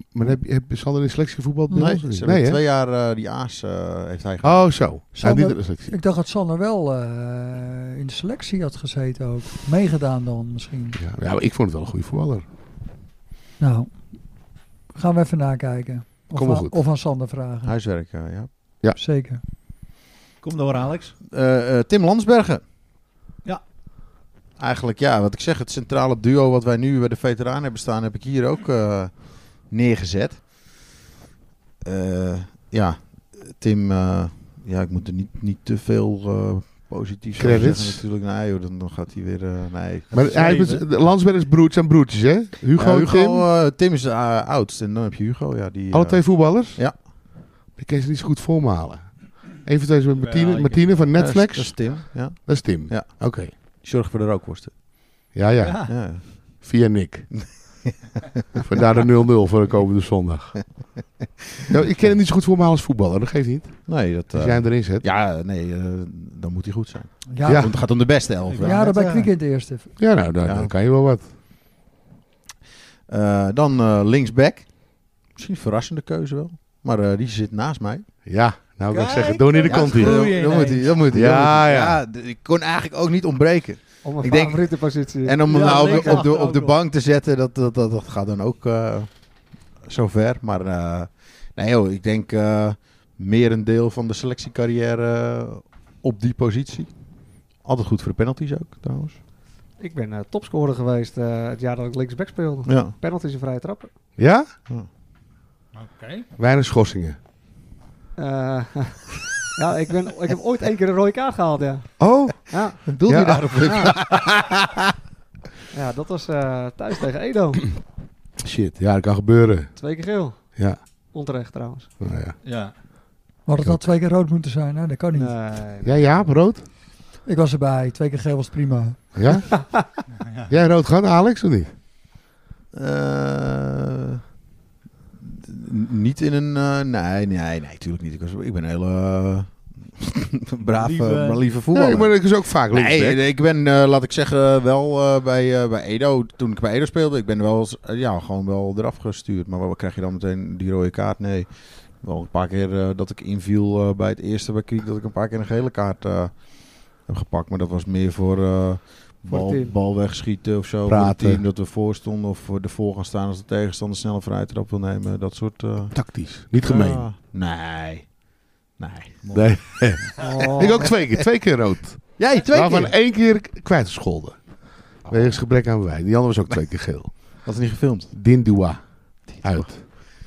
Maar heb, je- heb je Sander in selectie gevoetbald? bij Nee, ons? ze nee hebben hè? twee jaar uh, die A's uh, heeft hij gedaan. Oh, zo. Hij Sander- niet in de selectie. Ik dacht dat Sander wel uh, in de selectie had gezeten ook. Meegedaan dan misschien. Ja, ja, maar ik vond het wel een goede voetballer. Nou, gaan we even nakijken. Of, Kom maar aan, goed. of aan Sander vragen. Huiswerk, uh, ja. Zeker. Kom door, Alex. Uh, uh, Tim Landsbergen. Ja. Eigenlijk, ja, wat ik zeg, het centrale duo wat wij nu bij de veteranen hebben staan, heb ik hier ook uh, neergezet. Uh, ja, Tim, uh, ja, ik moet er niet, niet te veel uh, positief over Credits. zeggen natuurlijk. Nee, joh, dan, dan gaat hij weer, uh, nee. Maar hij heeft, de Landsberg is broertjes en broertjes, hè? Hugo, Ja, en Tim. uh, Tim is uh, oudst en dan heb je Hugo. Ja, die, Alle uh, twee voetballers? Ja. Ik kan ze niet zo goed voor me halen. Even thuis met Martine, ik- Martine van dat is- Netflix. Dat is Tim, ja. Dat is Tim. Ja. Oké. Die zorgt voor de rookworsten. Ja, ja, Ja. Ja. Via Nick. Vandaar de nul nul voor de komende zondag. Nou, ik ken hem niet zo goed voor me halen als voetballer. Dat geeft niet. Nee, dat... Als uh, jij hem erin zet. ja, nee, uh, dan moet hij goed zijn. Ja, Ja. Want het gaat om de beste elf. Ik hè. wou ja net, dat bij uh, Kwiek in het eerste. Ja, nou, dan, Ja. dan kan je wel wat. Uh, dan uh, linksback. Misschien een verrassende keuze wel. Maar uh, die zit naast mij. Ja, nou kan ik Kijk, zeggen, Donnie de ja, komt goed. hier. Groeien Dan moet hij. ineens. Dan moet hij. Ja, dan moet hij. ja. d- ik kon eigenlijk ook niet ontbreken. Om een Ik denk- favoriete positie. En om hem Ja, nou op, links de- op, de, achter op de ook nog. bank te zetten, dat, dat, dat, dat gaat dan ook uh, zover. Maar uh, nee joh, ik denk uh, meer een deel van de selectiecarrière uh, op die positie. Altijd goed voor de penalties ook trouwens. Ik ben uh, topscorer geweest uh, het jaar dat ik linksback speelde. Ja. Penalties en vrije trappen. Ja? Oké. Weinig schorsingen. Uh, ja, ik, ben, ik heb ooit één keer een rode kaart gehaald, ja. Oh, Ja, Doe Ja. je daarop? ja. ja dat was uh, thuis tegen Edo. shit. Ja, dat kan gebeuren. Twee keer geel. Ja. Onterecht trouwens. Nou ja. Ja. Maar het had twee keer rood moeten zijn, hè? Dat kan niet. Nee, Ja, ja, rood? Ik was erbij. Twee keer geel was prima. Ja? Ja. Jij rood gehad, Alex, of niet? Uh, d- niet in een... Uh, nee, nee, nee, tuurlijk niet. Ik, was, ik ben een hele uh, brave, Lieve- maar lieve voetballer. Nee, maar dat is ook vaak links. Nee, ik ben, uh, laat ik zeggen, wel uh, bij, uh, bij Edo. Toen ik bij Edo speelde, ik ben wel, uh, ja, gewoon wel eraf gestuurd. Maar wat krijg je dan meteen die rode kaart? Nee. Wel een paar keer uh, dat ik inviel uh, bij het eerste bij Kriek, dat ik een paar keer een gele kaart uh, heb gepakt. Maar dat was meer voor uh, bal, het team. bal wegschieten of zo. Praten. Voor het team dat we voor stonden of voor ervoor gaan staan als de tegenstander snel een vrije trap wil nemen. Dat soort... Uh, Tactisch. Niet gemeen. uh, nee. Nee. Nee. Oh. Ik ook twee keer. Twee keer rood. Jij, twee Waarvan keer? één keer kwijtgescholden. Wegens gebrek aan bewijs. Die andere was ook twee keer geel. Had het niet gefilmd? Dindua. Uit.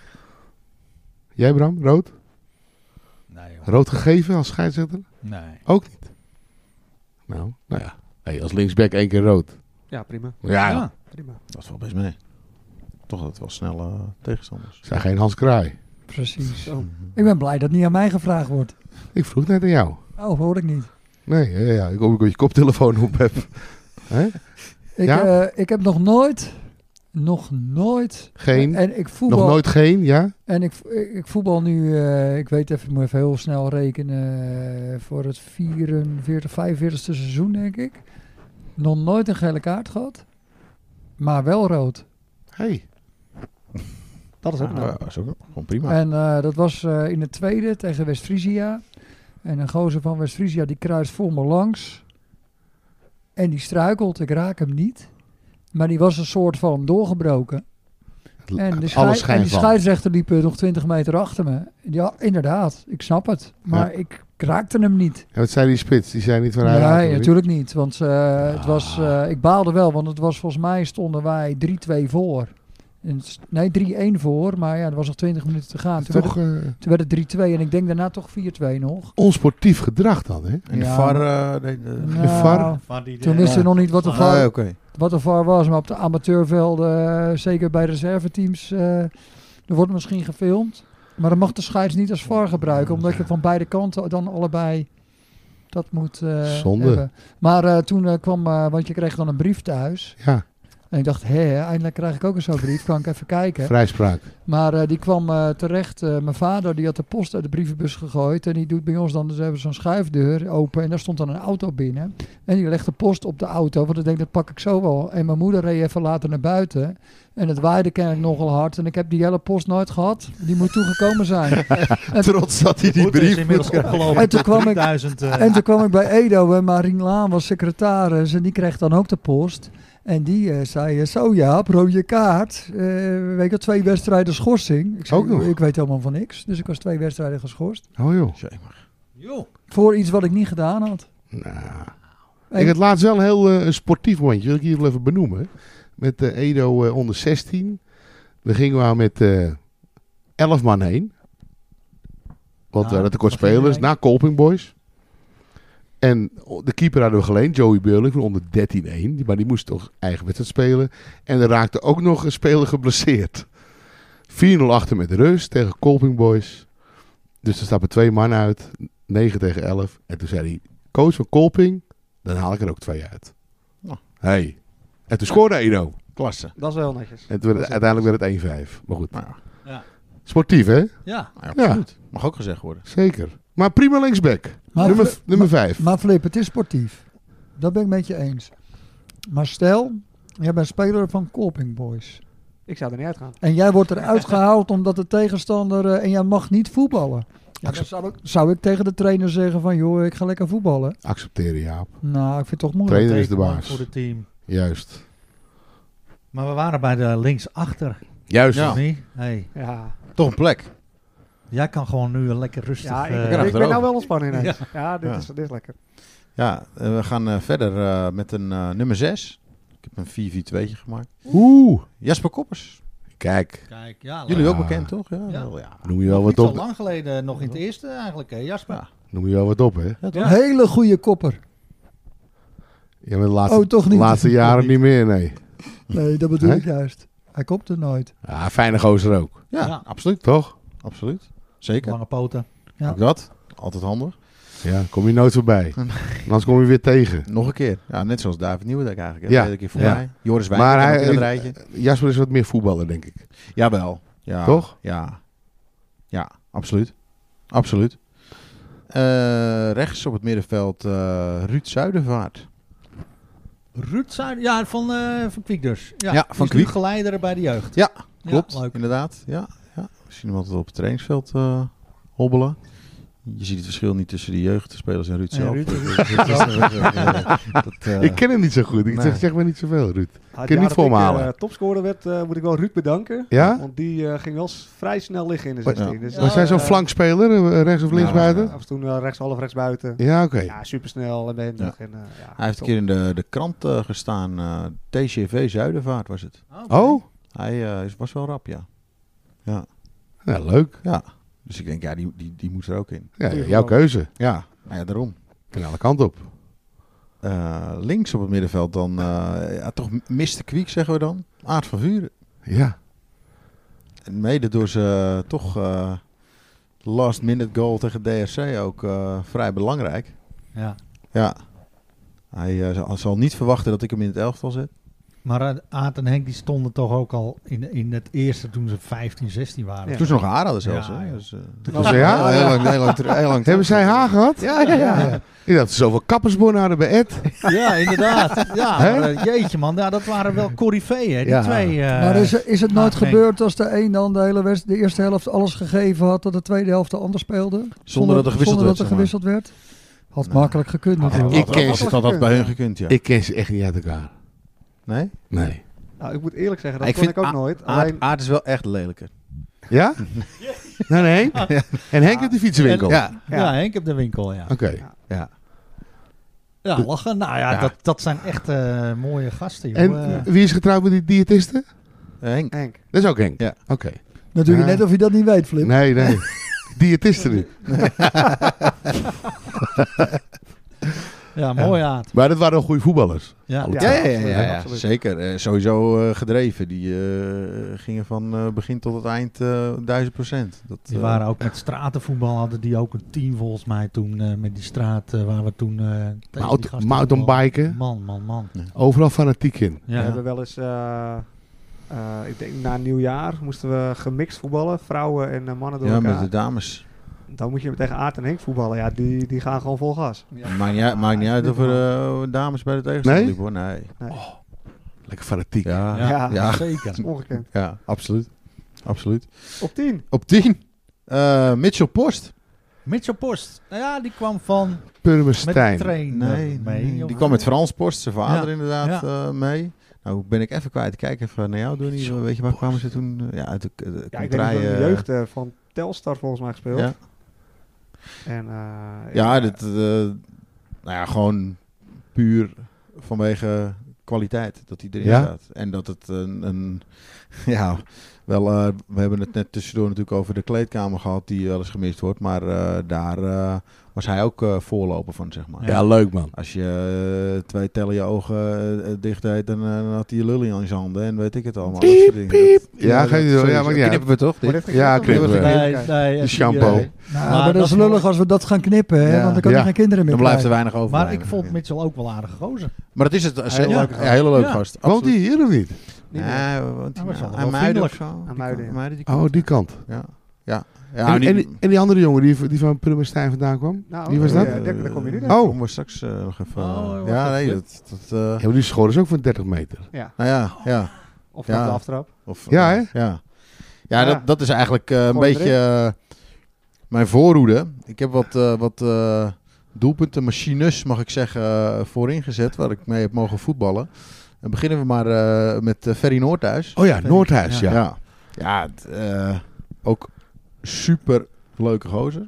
Jij Bram, rood? Nee, joh. Rood gegeven als scheidsrechter? Nee. Ook niet. Nou, nou ja. Hey, als linksback één keer rood. Ja, prima. Ja, Ja. prima. Dat valt best mee. Toch dat het wel snelle uh, tegenstanders. zijn geen Hans Kraai. Precies. Zo. Ik ben blij dat niet aan mij gevraagd wordt. Ik vroeg net aan jou. Oh, hoor ik niet. Nee, ja, ja. Ik hoop dat je koptelefoon op hebt. Hè? Ik, Ja? eh, ik heb nog nooit, nog nooit... Geen. En ik voetbal, Nog nooit geen, ja? En ik, ik, ik voetbal nu, eh, ik weet even, ik moet even heel snel rekenen, eh, voor het vierenveertig, vijfenveertigste seizoen denk ik. Nog nooit een gele kaart gehad, maar wel rood. Hey. Dat is ook nou. Ja, dat is ook gewoon prima. En eh, dat was eh, in het tweede tegen West-Friesia. En een gozer van West-Friesia die kruist voor me langs. En die struikelt, ik raak hem niet. Maar die was een soort van doorgebroken. En de, Alles schei- en schijn die van. scheidsrechter liep eh, nog twintig meter achter me. Ja, inderdaad, ik snap het. Maar Ja. ik raakte hem niet. En wat zei die spits? Die zei niet van hij raakt hem Nee, niet? natuurlijk niet. Want eh, het Ah. was, eh, ik baalde wel, want het was volgens mij stonden wij drie twee voor. En het- nee, drie één voor, maar ja, er was nog twintig minuten te gaan. Toen, Toch werd, het, eh, toen werd het drie twee en ik denk daarna toch vier twee nog. onsportief gedrag dan, hè? En de Ja, V A R... Uh, nee, de... Nou, V A R? Van die toen de- wisten we nog niet wat de Ah, V A R, Ah, oké. wat de V A R was, maar op de amateurvelden, eh, zeker bij reserveteams, eh, er wordt misschien gefilmd. Maar dan mag de scheids niet als V A R gebruiken, omdat je van beide kanten dan allebei dat moet eh, Zonde. hebben. Maar eh, toen eh, kwam, eh, want je kreeg dan een brief thuis. Ja. En ik dacht, hé, eindelijk krijg ik ook een zo'n brief. Kan ik even kijken. Vrijspraak. Maar uh, die kwam uh, terecht. Uh, mijn vader die had de post uit de brievenbus gegooid. En die doet bij ons dan dus hebben zo'n schuifdeur open. En daar stond dan een auto binnen. En die legt de post op de auto. Want ik denk, dat pak ik zo wel. En mijn moeder reed even later naar buiten. En het waaide kennelijk nogal hard. En ik heb die hele post nooit gehad. Die moet toegekomen zijn. En trots dat hij die Goed, is brief inmiddels moet- opgelopen En toen tot kwam ik- drieduizend, uh, En toen kwam ik bij Edo en Marien Laan was secretaris en die kreeg dan ook de post. En die uh, zei, uh, zo Jaap, rode kaart, uh, weet je, twee wedstrijden schorsing. Ik, zei, Ook nog? ik weet helemaal van niks, dus ik was twee wedstrijden geschorst. Oh joh. joh. Voor iets wat ik niet gedaan had. Nou, En- ik had laatst wel een heel uh, een sportief momentje, wil ik hier wel even benoemen. Met uh, Edo uh, onder zestien. We gingen maar met uh, elf man heen. Want we Ah, hadden tekort waar ging je spelers, heen? na Colping Boys. En de keeper hadden we geleend, Joey Beurling van onder dertien één. Die- Maar die moest toch eigen wedstrijd spelen. En er raakte ook nog een speler geblesseerd. vier nul achter met rust tegen Colping Boys. Dus er stappen twee man uit. negen tegen elf. En toen zei hij, coach van Colping, dan haal ik er ook twee uit. Oh. Hey. En toen scoorde Edo. Klasse. Dat is wel netjes. En toen werd het, uiteindelijk werd het één vijf. Maar goed. Nou ja. Ja. Sportief, hè? Ja. Ja, absoluut. Mag ook gezegd worden. Zeker. Maar prima linksback. Maar, nummer, Fli- nummer maar- vijf. Maar Flip, het is sportief. Dat ben ik met je eens. Maar stel, jij bent speler van Colping Boys. Ik zou er niet uitgaan. En jij wordt eruit gehaald omdat de tegenstander... uh, en jij mag niet voetballen. Ja, dan zou ik, zou ik tegen de trainer zeggen van... joh, ik ga lekker voetballen. Accepteren, Jaap. Nou, ik vind het toch moeilijk. Trainer is de Teken baas. voor het team. Juist. Maar we waren bij de linksachter. Juist. Ja. Of niet? Hey. Ja, Toch een plek. Jij kan gewoon nu een lekker rustig... ja ik, eh, ik kan ben achterover. nou wel ontspannen ineens. Ja. Ja, dit, Ja. Is, dit is lekker. Ja, eh, we gaan eh, verder eh, met een uh, nummer zes. Ik heb een vier vier tweetje gemaakt. Oeh. Jasper Koppers. Kijk. Kijk, ja. Jullie Ja. ook bekend, toch? Ja. Ja. Wel, ja. Noem je wel Nog wat niet zo op. lang geleden nog in het eerste eigenlijk, hè, Jasper? Ja. Noem je wel wat op, hè? Ja, toch? Ja. Hele goede kopper. Ja, maar de laatste, Oh, toch niet? laatste jaren niet. niet meer, nee. Nee, dat bedoel Hè? ik juist. Hij komt er nooit. Ja, fijne gozer ook. Ja, Ja. absoluut. Toch? Absoluut. Zeker. Lange poten. Ja. Ook dat. Altijd handig. Ja, kom je nooit voorbij. Nee. Anders kom je weer tegen. Nog een keer. Ja, net zoals David Nieuwendijk eigenlijk. Hè. Ja. Ja. Een keer voorbij. Ja. Joris Wijn Maar ook hij, in het rijtje. Jasper is wat meer voetballer, denk ik. Jawel. Ja. Toch? Ja. Ja, absoluut. Absoluut. Eh, rechts op het middenveld uh, Ruud Zuidervaart. Ruud Zuider, ja, van, uh, van Kwiek dus. Ja, Ja, die van is nu Kwiek. geleider bij de jeugd. Ja, klopt. Ja, leuk. Inderdaad. Ja, ja. We zien hem altijd op het trainingsveld uh, hobbelen. Je ziet het verschil niet tussen de jeugdspelers en Ruud En zelf. Ruud is- Dat- dat- dat- dat, uh, ik ken hem niet zo goed. Ik nee. zeg, zeg maar niet zoveel, Ruud. Het Kun je jaar niet voor me dat ik, halen? eh, topscorer werd, eh, moet ik wel Ruud bedanken. Ja? Want die eh, ging wel s- vrij snel liggen in de Was- zestien. Dus, Was hij zo'n eh, flankspeler, eh, rechts of links Ja, buiten? Af en toe uh, rechtshalf, rechtsbuiten. Ja, oké. Ja, supersnel en behendig. En, uh, ja, Hij heeft een top. keer in de, de krant uh, gestaan. Uh, T C V Zuidervaart was het. Oké. Oh, Hij uh, is- was wel rap, ja. Ja. ja, leuk. Ja. Dus ik denk, ja, die, die, die moet er ook in. Ja, jouw keuze. Ja, nou ja, daarom. Kan alle kanten op. Uh, links op het middenveld dan, uh, ja, toch mister Kwiek zeggen we dan. Aard van Vuren. Ja. En mede door zijn uh, toch uh, last minute goal tegen D R C ook uh, vrij belangrijk. Ja. Ja. Hij uh, zal, zal niet verwachten dat ik hem in het elftal zet. Maar uh, Aad en Henk die stonden toch ook al in, in het eerste toen ze vijftien, zestien waren. Ja. Toen ze nog haar hadden zelfs. Ja, hè. ja. Dus, uh, Was hij haar? heel lang, heel lang, ter- heel lang Hebben zij haar gehad? Ja, ja, ja. Ja. Ik dacht dat ze zoveel kappersbonnen hadden bij Ed. Ja, inderdaad. Ja, Hè? maar, uh, jeetje man, ja, dat waren wel coryfeeën, die Ja. twee. Uh, Maar is, er- is het nooit Aad en Henk. gebeurd als de een dan de hele wedst- de eerste helft alles gegeven had, dat de tweede helft de ander speelde? Zonder dat er gewisseld zonder werd, dat er zeg maar. gewisseld werd? Had Nou. makkelijk gekund natuurlijk. Ik ken Als ze. het had dat bij hun gekund, ja. Ik ken ze echt niet uit elkaar. Nee? Nee. Nou, ik moet eerlijk zeggen, dat Ik kon vind ik ook A- nooit. Aard, Alleen, Aard is wel echt lelijker. Ja? Nou, nee, Henk? En Henk heeft de fietsenwinkel? Ja. ja, Henk op de winkel, ja. Oké. Ja. Ja, lachen. Nou ja, Ja. Dat, dat zijn echt uh, mooie gasten, joh. En Eh, wie is getrouwd met die diëtiste? Uh, Henk. Henk. Dat is ook Henk? Ja. Oké. Dan doe je Ja. net of je dat niet weet, Flip. Nee, nee. Diëtiste niet. Ja, mooi Aad. Maar dat waren wel goede voetballers. Ja, Alle Ja, twee. ja, ja, ja, ja, absoluut. zeker. Eh, sowieso eh, gedreven. Die eh, gingen van eh, begin tot het eind eh, duizend procent. Dat, Die eh, waren ook met stratenvoetbal, hadden die ook een team volgens mij toen eh, met die straat eh, waar we toen eh tegen die Mout- gasten mountainbiken. voetbalden. Man, man, man. Overal fanatiek in. We Ja. hebben wel eens, eh, eh, ik denk na nieuwjaar, moesten we gemixt voetballen. Vrouwen en eh, mannen door ja, elkaar. met de dames. Dan moet je tegen Aart en Henk voetballen. Ja, die, die gaan gewoon vol gas. Maakt niet uit, maakt niet uit of er eh, dames bij de tegenstander Nee? liepen, hoor. Nee. Nee. Lekker fanatiek. Ja, Ja, ja, ja, zeker. Dat is ongekend. absoluut. Absoluut. Op tien. Op tien. eh, Mitchell Post. Mitchell Post. Nou ja, die kwam van met de Purmerstein. trainer Nee, mee. nee, of- die kwam met Frans Post, zijn vader Ja, inderdaad, ja. eh, mee. Nou, ben ik even kwijt. Kijk even naar jou, Donnie. Weet je waar kwamen ze toen? eh, Ja, uit de, de Ja, ik denk dat contraien, de eh, jeugd eh, van Telstar volgens mij gespeeld. Ja, En, eh, ja dit, eh, nou ja, gewoon puur vanwege kwaliteit dat hij erin Ja? staat. En dat het een, een ja, wel, eh, we hebben het net tussendoor natuurlijk over de kleedkamer gehad die wel eens gemist wordt. Maar eh, daar eh, was hij ook eh, voorloper van, zeg maar. Ja, leuk man. Als je eh, twee tellen je ogen eh, dicht deed, dan, eh, dan had hij je lulling aan zijn handen en weet ik het allemaal. Dat soort dingen. Dat- Ja, ga je zo. Ja, sowieso. maakt niet uit. Knippen we toch? Wordt dit? dit Ja, geknipt of knippen niet? we. Nee, Kijk. nee, De die, shampoo. eh, Nou, Maar maar, dat dat is is lullig wel- als we dat gaan knippen, hè, Ja. want dan kan Ja. je geen kinderen meer Dan blijft er krijgen. weinig over. Maar ik eigenlijk. vond Ja. Mitchell ook wel aardige gozer. Maar het is het. Heel ja, leuke ja, hele leuke Ja. gast. Woont hij hier of niet? Niet Nee, meer. hij woont Hij was hij wel aan wel Muiden of vriendelijk. zo. Aan Die Muiden, kant- ja. Muiden, die Oh, kant. die kant. Ja. Ja. Ja, En, niet- en, en die andere jongen die, die van Purmerstein vandaan kwam? Nou, Wie was dat? ja, daar, daar kom je nu Eh, naar. Oh. Komen we straks eh, nog even. Oh, eh, wacht ja, even. nee, dat. dat eh, Ja, maar die school is ook van dertig meter. Ja. nou ja, ja. Of Ja. met de aftrap. Of, Ja, eh, hè? Ja, ja, Ja. Dat, dat is eigenlijk eh, een Gooi beetje eh, mijn voorhoede. Ik heb wat, eh, wat eh, doelpuntenmachines, mag ik zeggen, eh, voorin gezet, waar ik mee heb mogen voetballen. Dan beginnen we maar eh, met uh, Ferry Noordhuis. Oh ja, Noordhuis, ja. Ja, ja het, eh, ook super leuke gozer.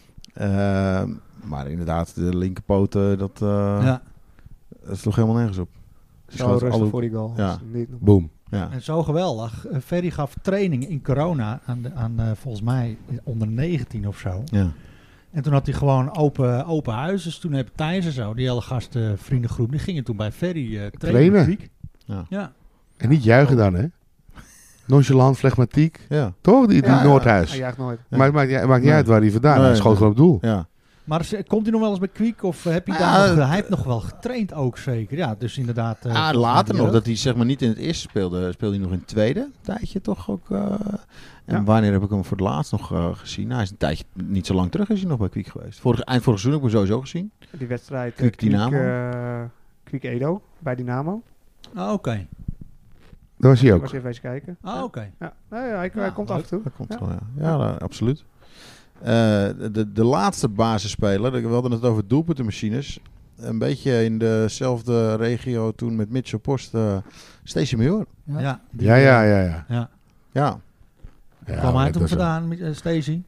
Eh, maar inderdaad, de linkerpoten, dat, eh Ja. dat sloeg helemaal nergens op. Die Zo schoot rustig alle- voor die goal. Ja. Dat is niet nog- Boom. Ja. En zo geweldig. Eh, Ferry gaf training in corona aan, de, aan eh, volgens mij onder negentien of zo. Ja. En toen had hij gewoon open, open huis. Dus toen heb Thijs en zo, die hele gasten, vriendengroep, die gingen toen bij Ferry eh trainen. Trainen? Kwiek. Ja. Ja. En niet juichen dan, hè? Nonchalant, flegmatiek. Ja. Toch? Die, die Ja, Noordhuis. Hij jaagt nooit. Ja. Maar het maakt, niet- maakt niet Nee. uit waar hij vandaan is. Nee, Hij schoot nee. gewoon op doel. Ja. Maar z- komt hij nog wel eens bij Kwiek? Of heb je Ja, daar nog, het- hij heeft nog wel getraind ook zeker. Ja, dus inderdaad. eh, Ah, volgens mij later die nog, jeugd. dat hij zeg maar niet in het eerste speelde, speelde hij nog in het tweede tijdje toch ook. eh, en Ja. wanneer heb ik hem voor het laatst nog eh, gezien? Nou, hij is een tijdje, niet zo lang terug is hij nog bij Kwiek geweest. Vorig, eind vorig seizoen heb ik hem sowieso gezien. Die wedstrijd. Kwiek eh, Kwiek, Dynamo. eh, Kwiek Edo bij Dynamo. Ah, oké. Daar was hij Ik ook. was even eens kijken. Ah, oké. Ja, nee, ja, hij, hij Ja, komt leuk. af en toe. Dat komt Ja. wel, ja. Ja, nou, absoluut. Eh, de, de laatste basisspeler, we hadden het over doelpuntenmachines. Een beetje in dezelfde regio toen met Mitchell Post, uh, Stacey Major. Ja. Ja. die, Ja, ja, eh, ja. ja. ja. Ja, ja Kwam maar hij dat toen was een- vandaan, met, eh, Stacey?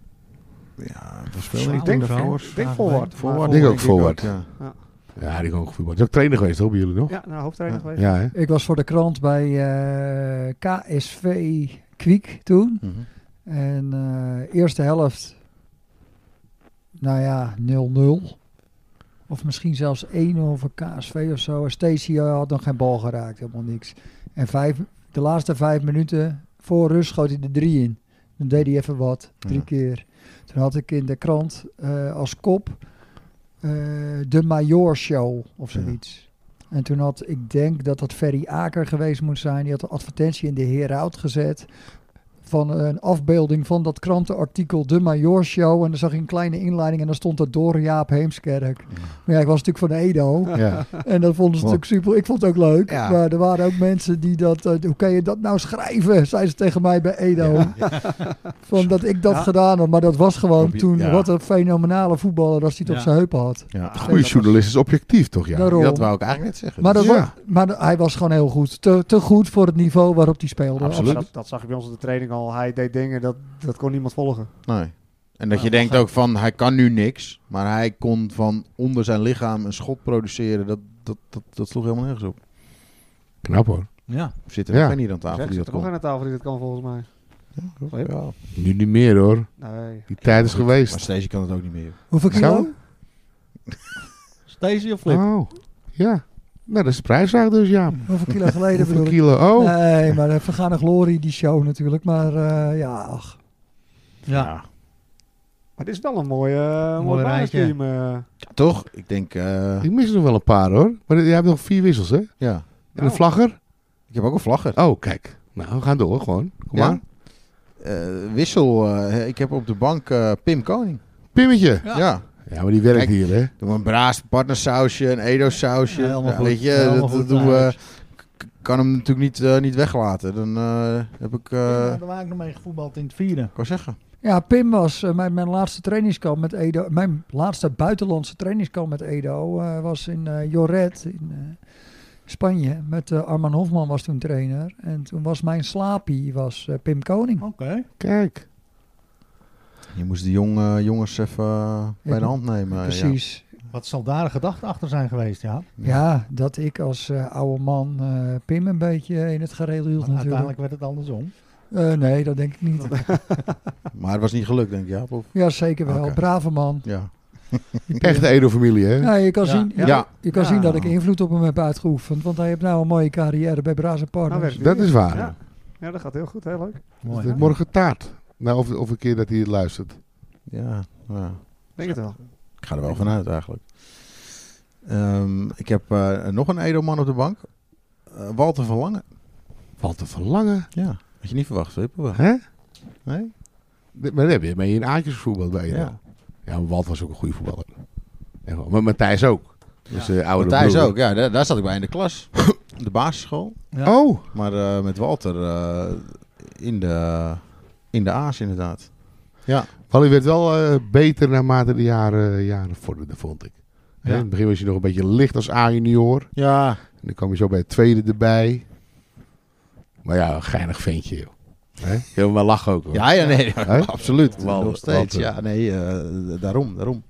ja we speelden Ik niet denk toen voor- daarvoor. ik denk forward. Forward. Maar Ik denk ook denk forward. ja. Ja, die kon ook voetbal. Die is ook trainer geweest, hoor, bij jullie nog? Ja, nou, hoofdtrainer Ja. geweest. Ja, hè? Ik was voor de krant bij eh, K S V Kwiek toen. Mhm. En eh eerste helft, nou ja, nul nul. Of misschien zelfs één nul voor K S V of zo. En Stacey eh, had nog geen bal geraakt, helemaal niks. En vijf, de laatste vijf minuten voor rust schoot hij er drie in. Dan deed hij even wat, drie Ja. keer. Toen had ik in de krant eh, als kop eh, de Major Show of Ja. zoiets. En toen had, ik denk dat dat Ferry Aker geweest moet zijn. Die had een advertentie in de Heraut gezet van een afbeelding van dat krantenartikel De Major Show. En dan zag ik een kleine inleiding en dan stond er door Jaap Heemskerk. Maar ja, ik was natuurlijk van Edo. Ja. En dat vonden ze Wow. natuurlijk super. Ik vond het ook leuk. Ja. Maar er waren ook mensen die dat... eh, hoe kan je dat nou schrijven? Zeiden ze tegen mij bij Edo. Van dat ik dat Ja. gedaan had. Maar dat was gewoon Op je- toen... ja. Wat een fenomenale voetballer als hij het Ja. op zijn heupen had. Ja. Goede journalist is objectief, toch? Ja. Daarom. Dat wou ik eigenlijk net zeggen. Maar, dat Ja. was, maar de- hij was gewoon heel goed. Te, te goed voor het niveau waarop hij speelde. Absoluut. Dat, dat zag je bij ons op de training al. Hij deed dingen, dat, dat kon niemand volgen. Nee. En dat Ja, je mag denkt hij- ook van, hij kan nu niks. Maar hij kon van onder zijn lichaam een schot produceren. Dat, dat, dat, dat sloeg helemaal nergens op. Knap, hoor. Ja. Er zit er Ja. nog geen hier aan tafel Zeg, die zit dat er nog kon. aan de tafel die dat kan volgens mij. Ja. Nu niet meer, hoor. Nee. Die tijd is Maar geweest. Stacey kan het ook niet meer. Hoeveel Zo? kilo? Deze of Flip? Oh, ja. Nou, dat is de prijsvraag dus, ja. Hoeveel kilo geleden Hoeveel bedoel ik? kilo? Oh. Nee, maar de vergane glorie, die show natuurlijk. Maar uh, ja, ach. Ja. Maar dit is wel een mooie, uh, Mooi mooi rijtje. basisteam. Uh. Ja, toch? Ik denk... Uh, Ik mis er nog wel een paar, hoor. Maar jij hebt nog vier wissels, hè? ja. En Nou. een vlagger? Ik heb ook een vlagger. Oh, kijk. Nou, we gaan door, gewoon. Kom Ja. maar. Uh, wissel. Uh, ik heb op de bank uh, Pim Koning. Pimmetje. Ja. Ja, ja maar die werkt Kijk, hier, hè? Doen we een Braas partnersausje, een Edo sausje. Ja, helemaal Ja, goed. weet je, Helemaal dat, goed dat doen naar we. huis. Ik kan hem natuurlijk niet, uh, niet weglaten. Dan uh, heb ik... Uh, Ja, daar waar ik nog mee gevoetbald in het vierde. ik wou zeggen. Ja, Pim was uh, mijn, mijn laatste trainingskamp met Edo. Mijn laatste buitenlandse trainingskamp met Edo uh, was in uh, Lloret in uh, Spanje. Met uh, Arman Hofman was toen trainer. En toen was mijn slapie was uh, Pim Koning. Oké. Okay. Kijk. Je moest de jonge jongens even uh, bij de hand nemen. Precies. Ja. Wat zal daar een gedachte achter zijn geweest, ja? Ja, dat ik als uh, oude man uh, Pim een beetje in het gereel hield Maar natuurlijk. uiteindelijk werd het andersom. Uh, nee, dat denk ik niet. Maar het was niet gelukt, denk ik, Jaap? Of? Ja, zeker wel. Okay. Brave man. Ja. Echte Edo-familie, hè? Ja, je kan, Ja. zien, ja, Ja. je kan Ja. zien dat ik invloed op hem heb uitgeoefend. Want hij heeft nou een mooie carrière bij Braas en Partners. Nou, werkt Dat weer. is waar. Ja. ja, dat gaat heel goed. Heel leuk. Mooi. Dus morgen taart. Nou, of, of een keer dat hij het luistert. Ja, ja. Denk het wel. Ik ga er wel vanuit eigenlijk. Um, ik heb uh, nog een Edo-man op de bank. Uh, Walter van Lange. Walter van Lange. Ja, had je niet verwacht, Flip? Hè? Nee? Maar daar heb je mee in Aatjes voetbal bij je. Ja. Ja, maar Walter was ook een goede voetballer. En gewoon- maar Matthijs ook. Dus uh, oude Matthijs broer. ook, ja. Daar, daar zat ik bij in de klas. De basisschool. Ja. Oh, Maar uh, met Walter uh, in, de, in de A's inderdaad. Ja. Wally werd wel uh, beter naarmate de jaren, jaren vorderden, vond ik. Hè, Ja. In het begin was je nog een beetje licht als A-junior. Ja. En dan kwam je zo bij het tweede erbij. Maar ja, een geinig ventje, joh. Hè? Helemaal lachen ook, hoor. Ja, ja, nee. Hè? Absoluut. Walter, Nog steeds. Walter. Ja, nee. Uh, daarom, daarom.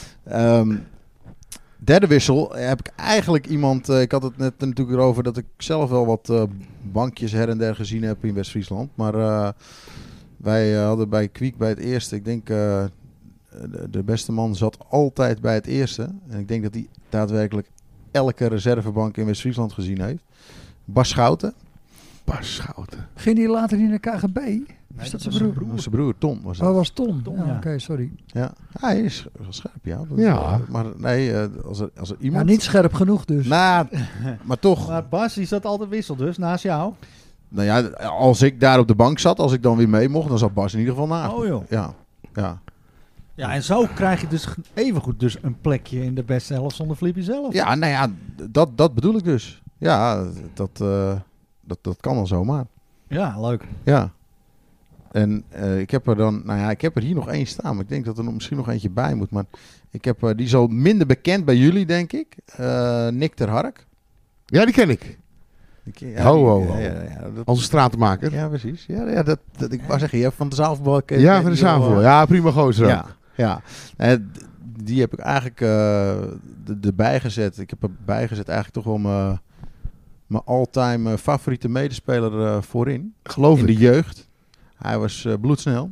Um, derde wissel heb ik eigenlijk iemand... Uh, ik had het net natuurlijk erover dat ik zelf wel wat uh, bankjes her en der gezien heb in West-Friesland. Maar uh, wij uh, hadden bij Kwiek bij het eerste... Ik denk, uh, de, de beste man zat altijd bij het eerste. En ik denk dat hij daadwerkelijk elke reservebank in West-Friesland gezien heeft. Bas Schouten. Bas Schouten. Ging hij later in de K G B? Is dat zijn broer? Dat was zijn broer, Tom. Was Oh, dat. was Tom. Tom, ja, ja. Oké, okay, sorry. Ja, hij is scherp, ja. Dat is, Ja. uh, maar nee, uh, als, er, als er Ja, iemand... niet scherp genoeg dus. Nou, maar toch. Maar Bas, die zat altijd wissel dus, naast jou. Nou ja, als ik daar op de bank zat, als ik dan weer mee mocht, dan zat Bas in ieder geval naast. Oh joh. Ja, ja. Ja, en zo krijg je dus evengoed dus een plekje in de beste helft zonder Flippy zelf. Ja, nou ja, dat, dat bedoel ik dus. Ja, dat, uh, dat, dat kan al zomaar. Ja, leuk. Ja. En uh, ik heb er dan, nou ja, ik heb er hier nog één staan, maar ik denk dat er nog, misschien nog eentje bij moet. Maar ik heb, uh, die is al minder bekend bij jullie, denk ik. Uh, Nick ter Hark. Ja, die ken ik. Die, ja, ho, die, ho, ja, ho. ja, ja, dat, Onze stratenmaker. ja, precies. Ja, ja, dat, dat, ik wou zeggen, je hebt van de zaalvoetbal... Ja, van de zaalvoetbal. Ja, prima gozer. Ja, ja. Uh, die heb ik eigenlijk uh, erbij gezet. Ik heb erbij gezet eigenlijk toch wel mijn, mijn all-time uh, favoriete medespeler uh, voorin. Geloof in ik. de jeugd. Hij was uh, bloedsnel.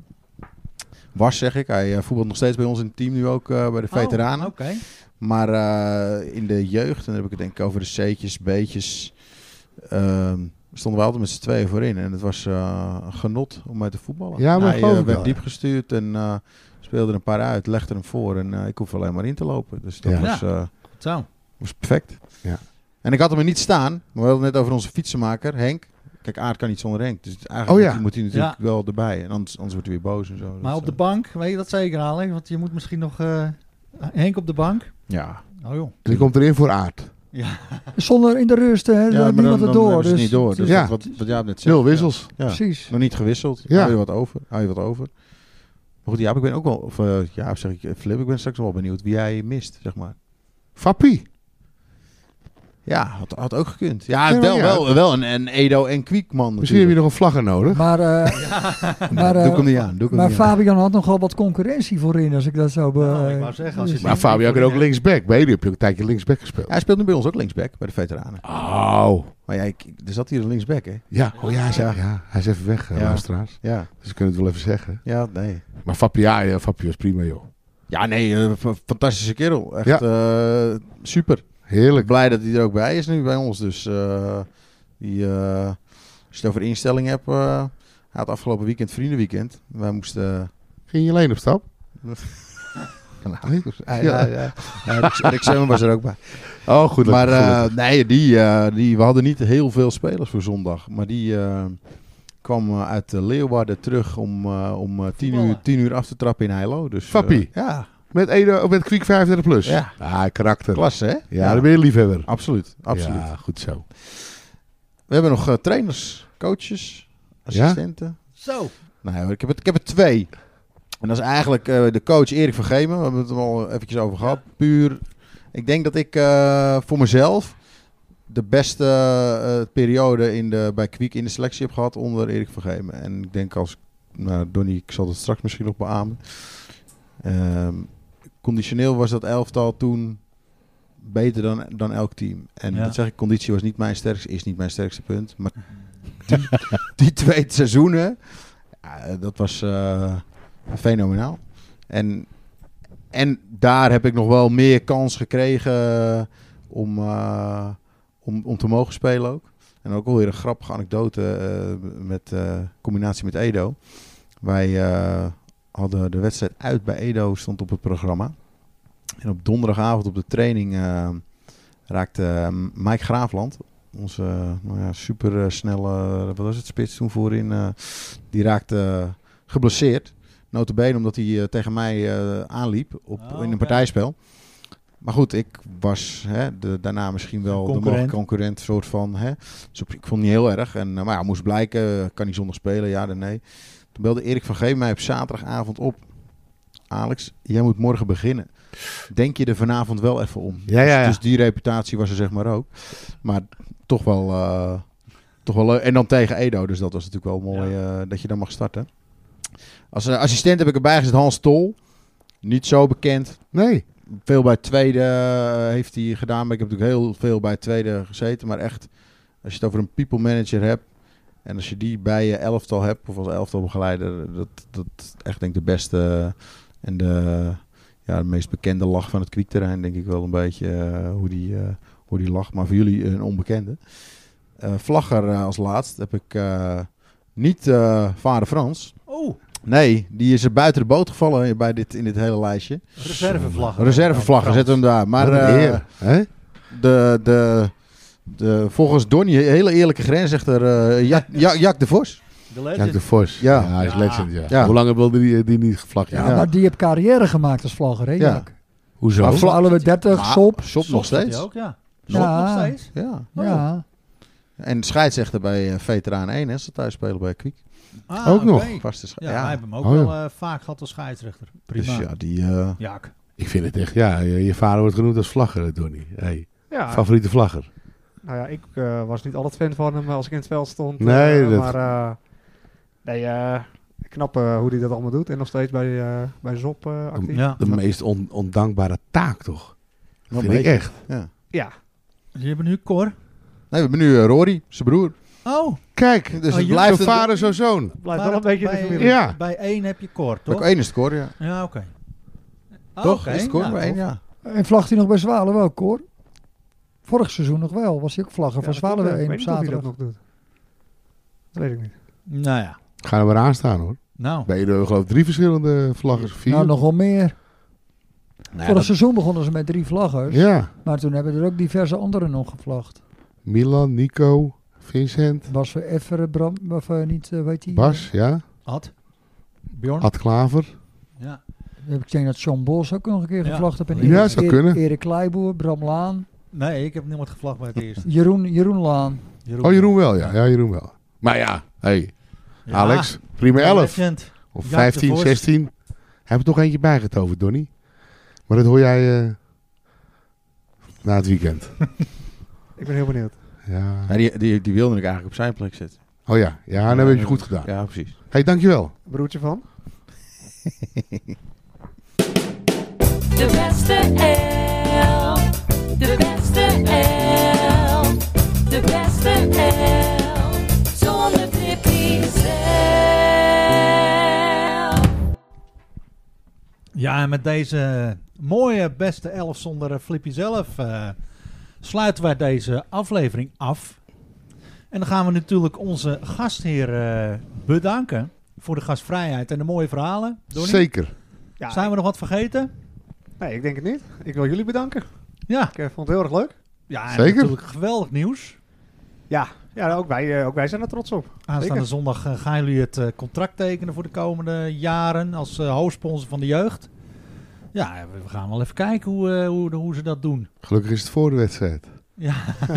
Was, zeg ik. Hij uh, voetbalt nog steeds bij ons in het team nu ook uh, bij de veteranen. Oh, oké. Okay. Maar uh, in de jeugd, en dan heb ik het denk ik over de C'tjes, B'tjes, uh, stonden we altijd met z'n tweeën voorin. En het was uh, een genot om mee te voetballen. Ja, maar hij geloof uh, ik werd wel, diep ja. gestuurd en uh, speelde er een paar uit, legde hem voor. En uh, ik hoef alleen maar in te lopen. Dus dat Ja. was, uh, Zo. was perfect. Ja. En ik had hem er niet staan. Maar we hadden het net over onze fietsenmaker, Henk. Kijk, Aard kan niet zonder Henk. Dus eigenlijk Oh ja. moet, hij, moet hij natuurlijk Ja. wel erbij. En anders, anders wordt hij weer boos en zo. Maar Dat, op de uh, bank, weet je dat zeker, Alex? Want je moet misschien nog... Uh, Henk op de bank. Ja. Oh joh. En die komt erin voor Aard. Ja. Zonder in de rust, hè. Ja, Ja, maar niemand dan, er dan door. hebben ze Dus, niet door. Dus Ja. dat, wat, wat jij net zegt. Nul wissels. Ja. Ja. Precies. Nog niet gewisseld. Ja. Hou je wat over? Hou je wat over? Maar goed, ja, ik ben ook wel, of uh, ja, zeg ik, Flip, ik ben straks wel benieuwd wie jij mist, zeg maar. Fappie. Ja, had, had ook gekund. Ja, Ja, wel, ja. wel, wel een, een Edo en Kwiek man Misschien heb je natuurlijk. nog een vlagger nodig. Maar, uh, maar, uh, Doe ik hem niet aan. Doe ik hem maar niet aan. Fabian had nogal wat concurrentie voorin, als ik dat zo... Be- Nou, ik wou zeggen, als je Maar Fabio kan ook linksback. Bij jullie heb je ook een tijdje linksback gespeeld. Hij speelt nu bij ons ook linksback, bij de veteranen. Oh. Maar ja, ik, er zat hier een linksback, hè? Ja, oh, ja, hij is, Ja. ja, hij is even weg, uh, Ja. luisteraars. Ja, Dus we kunnen het wel even zeggen. ja, nee. Maar Fappie, ja, ja, Fappie was prima, joh. Ja, nee, uh, f- fantastische kerel. Echt Ja. uh, super. Heerlijk. Blij dat hij er ook bij is nu bij ons. Dus uh, die, uh, als je het over instelling hebt, uh, hij had afgelopen weekend vriendenweekend. Wij moesten... Ging je alleen op stap? Nou, ja, ja, ja. ja Rick, Rick Summer was er ook bij. Oh, goed. Maar uh, goed. nee, die, uh, die, we hadden niet heel veel spelers voor zondag. Maar die uh, kwam uh, uit uh, Leeuwarden terug om, uh, om uh, tien, uur, tien uur af te trappen in Heilo. Dus, uh, Fappie. ja. Met, Edo, met Kwiek vijfendertig plus. Ja. Ah, karakter. Klasse, hè? Ja, Ja. dan ben je liefhebber. Absoluut, absoluut. Ja, goed zo. We hebben nog uh, trainers, coaches, assistenten. Zo. Nou, ik heb, het, ik heb er twee. En dat is eigenlijk uh, de coach Erik van Gemen. We hebben het er al eventjes over gehad. Puur, ik denk dat ik uh, voor mezelf de beste uh, periode in de, bij Kwiek in de selectie heb gehad onder Erik van Gemen. En ik denk als, nou Donnie, ik zal het straks misschien nog beamen. Um, conditioneel was dat elftal toen beter dan, dan elk team. En Ja. dat zeg ik, conditie was niet mijn sterkste, is niet mijn sterkste punt. Maar die, die twee seizoenen, ja, dat was uh, fenomenaal. En, en daar heb ik nog wel meer kans gekregen uh, om, uh, om, om te mogen spelen ook. En ook alweer een grappige anekdote uh, met uh, combinatie met Edo. Wij uh, hadden de wedstrijd uit bij Edo, stond op het programma. En op donderdagavond op de training uh, raakte uh, Mike Graafland, onze uh, nou ja, super uh, snelle, wat was het, spits toen voorin, uh, die raakte uh, geblesseerd. Nota bene omdat hij uh, tegen mij uh, aanliep op, Oh, in een okay. partijspel. Maar goed, ik was hè, de, daarna misschien wel de mogelijke concurrent, soort van. Hè. Dus op, ik vond het niet heel erg. En, uh, maar ja, moest blijken, kan hij zondag spelen, ja dan nee. Toen belde Erik van Geem mij op zaterdagavond op. Alex, jij moet morgen beginnen. Denk je er vanavond wel even om? Ja, ja, ja. Dus, dus die reputatie was er zeg maar ook. Maar toch wel, uh, toch wel leuk. En dan tegen Edo, dus dat was natuurlijk wel mooi uh, dat je dan mag starten. Als uh, assistent heb ik erbij gezet Hans Tol. Niet zo bekend. Nee. Veel bij het tweede uh, heeft hij gedaan. Maar ik heb natuurlijk heel veel bij het tweede gezeten. Maar echt, als je het over een people manager hebt. En als je die bij je elftal hebt, of als elftalbegeleider, dat dat echt denk ik de beste en de, ja, de meest bekende lach van het Kwiekterrein, denk ik wel een beetje uh, hoe, die, uh, hoe die lacht. Maar voor jullie een onbekende. Uh, Vlagger uh, als laatst heb ik uh, niet uh, vader Frans. Oh. Nee, die is er buiten de boot gevallen bij dit, in dit hele lijstje. Reservevlagger. Reservevlagger, zetten we hem daar. Maar uh, Hè? de... de De, volgens Donnie, hele eerlijke grensrechter uh, Jack, Jack, Jack de Vos. De legend. Jack de Vos. Ja. Ja, hij is Ja. legend, ja. Ja. Hoe lang wilde die, die niet gevlagd? Ja, Ja. maar die heeft carrière gemaakt als vlagger, hè, Ja. Jack? Hoezo? Maar Zo vla- hadden we dertig, Maar Sop. Sop nog Soms steeds. Ook, ja. Ja. Soms nog steeds. Ja. Ja. En scheidsrechter bij uh, Veteraan één, hè, ze thuis spelen bij Kwiek. Ah, Ook oké. nog? Vaste sche- Ja, ja. wij hebben hem ook Oh, ja. wel uh, vaak gehad als scheidsrechter. Prima. Dus ja, die... Uh, Jaak. Ik vind het echt, ja, je, je vader wordt genoemd als vlagger, Donnie. Hey, Ja, favoriete vlagger. nou ja, ik uh, was niet altijd fan van hem als ik in het veld stond. Nee, uh, dat- maar uh, nee, uh, knap uh, hoe hij dat allemaal doet. En nog steeds bij, uh, bij Zop uh, actief. Ja. De meest on, ondankbare taak, toch? Wel vind een ik beetje. echt. Ja. Ja, Je hebt nu Cor. Nee, we hebben nu uh, Rory, zijn broer. Oh. Kijk, Dus Oh, het jullie- blijft zo het- vader, zo zoon. blijft Maar wel een beetje in de bij- familie. Ja. Bij één heb je Cor, Bij toch? één is het score, ja. Ja, oké. Ah, Toch? oké. Is het score Ja, bij één, tof. ja. En vlagt hij nog bij Zwalen wel, Cor? Vorig seizoen nog wel. Was hij ook vlagger van Ja, dat Zwalen klopt, weer ja. één Ik op weet niet of hij zaterdag. dat nog doet. Dat weet ik niet. Nou ja. Ga er maar aan staan, hoor. Nou. Bij jullie geloof ik drie verschillende vlaggers. Vier. Nou, nog wel meer. Nou ja, Vorig dat- seizoen begonnen ze met drie vlaggers. Ja. Maar toen hebben er ook diverse anderen nog gevlagd. Milan, Nico, Vincent, Bas voor Efferen, Bram, of uh, niet, uh, weet hij? Bas, ja. Ad. Bjorn. Ad Klaver. Ja. Ik denk dat John Bos ook nog een keer Ja. gevlagd heeft. En Ja, Erik- zou Erik- kunnen. Erik Kleiboer, Bram Laan, Nee, ik heb niemand gevlagd bij het eerste. Jeroen, Jeroen Laan. Oh, Jeroen wel, ja. Ja, Jeroen wel. Maar ja, hey, Ja. Alex, prima elf. Legend. Of Jaap de vijftien, Vos. zestien. Heb er toch eentje bijgetoverd, Donnie. Maar dat hoor jij uh, na het weekend. Ik ben heel benieuwd. Ja. Ja, die, die, die wilde ik eigenlijk op zijn plek zetten. Oh ja, ja, dan heb je goed gedaan. Ja, precies. Hey, dankjewel. Broertje van? De beste elf. De beste elf. De beste elf. Zonder Tippy zelf. Ja, Ja, en met deze mooie beste elf zonder uh, Flippy zelf uh, sluiten wij deze aflevering af. En dan gaan we natuurlijk onze gastheer uh, bedanken voor de gastvrijheid en de mooie verhalen. Donnie? Zeker. Ja, Zijn we nog wat vergeten? Nee, ik denk het niet. Ik wil jullie bedanken. Ja. Ik uh, vond het heel erg leuk. Ja, en Zeker. natuurlijk geweldig nieuws. Ja, ja ook, wij, uh, ook wij zijn er trots op. Aanstaande Zeker. zondag uh, gaan jullie het uh, contract tekenen voor de komende jaren als uh, hoofdsponsor van de jeugd. Ja, we gaan wel even kijken hoe, uh, hoe, hoe ze dat doen. Gelukkig is het voor de wedstrijd. Ja,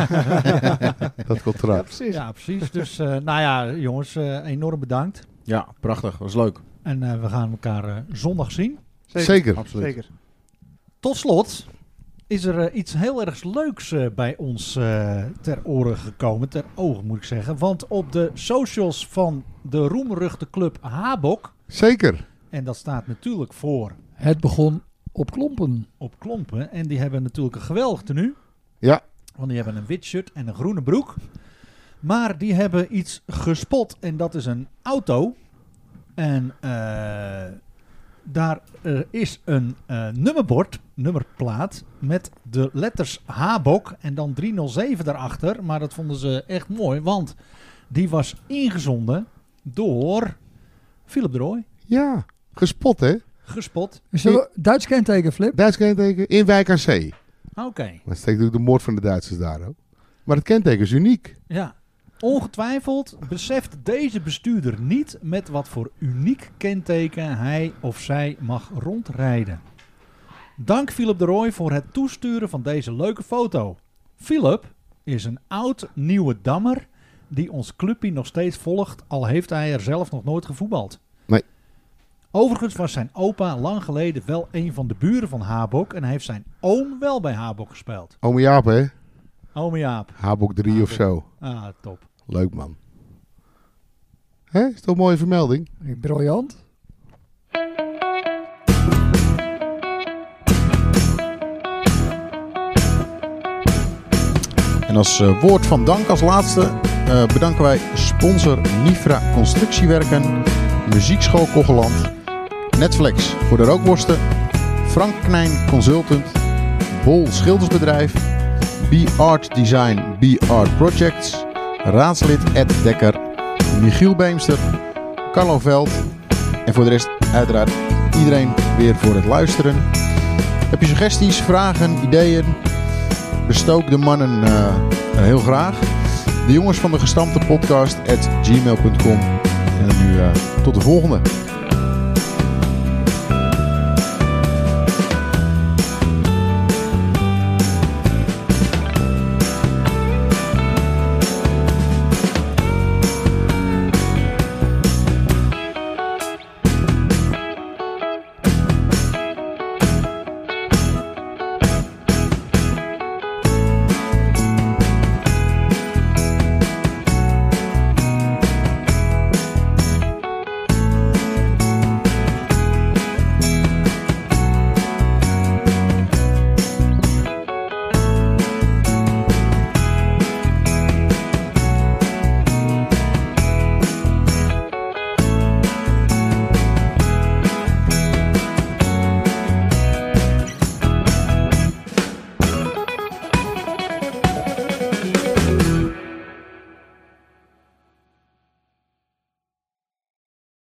Dat Ja, contract. precies. ja precies. Dus uh, nou ja, jongens, uh, enorm bedankt. Ja, prachtig. Was leuk. En uh, we gaan elkaar uh, zondag zien. Zeker. Absoluut. Zeker. Tot slot is er uh, iets heel erg leuks uh, bij ons uh, ter oren gekomen, ter ogen moet ik zeggen. Want op de socials van de roemruchte club Habok, Zeker. en dat staat natuurlijk voor Het begon op klompen. op Klompen, en die hebben natuurlijk een geweldig tenue. Ja. Want die hebben een wit shirt en een groene broek. Maar die hebben iets gespot en dat is een auto. En uh, daar uh, is een uh, nummerbord, nummerplaat, met de letters Habok en dan driehonderdzeven daarachter. Maar dat vonden ze echt mooi, want die was ingezonden door Philip de Rooij. Ja. Gespot, hè? Gespot. Is dat Duits kenteken, Flip? Duits kenteken in Wijk aan Zee. Oké, Maar het steekt natuurlijk de moord van de Duitsers daar ook. Maar het kenteken is uniek. ja. Ongetwijfeld beseft deze bestuurder niet met wat voor uniek kenteken hij of zij mag rondrijden. Dank Philip de Rooij voor het toesturen van deze leuke foto. Philip is een oud nieuwe dammer die ons clubje nog steeds volgt, al heeft hij er zelf nog nooit gevoetbald. Nee. Overigens was zijn opa lang geleden wel een van de buren van Habok en heeft zijn oom wel bij Habok gespeeld. Ome Jaap, hè? Ome Jaap. Habok drie of zo. Ah, top. Leuk, man. Hè? Is toch een mooie vermelding? Briljant. En als uh, woord van dank als laatste uh, bedanken wij sponsor Nifra Constructiewerken, Muziekschool Kogeland, Netflix voor de rookworsten, Frank Knijn Consultant, Bol Schildersbedrijf, B-Art Design, B-Art Projects, raadslid Ed Dekker, Michiel Beemster, Carlo Veld en voor de rest uiteraard iedereen weer voor het luisteren. Heb je suggesties, vragen, ideeën? Bestook de mannen uh, heel graag. De jongens van de gestampte podcast at gmail punt com. En dan nu uh, tot de volgende.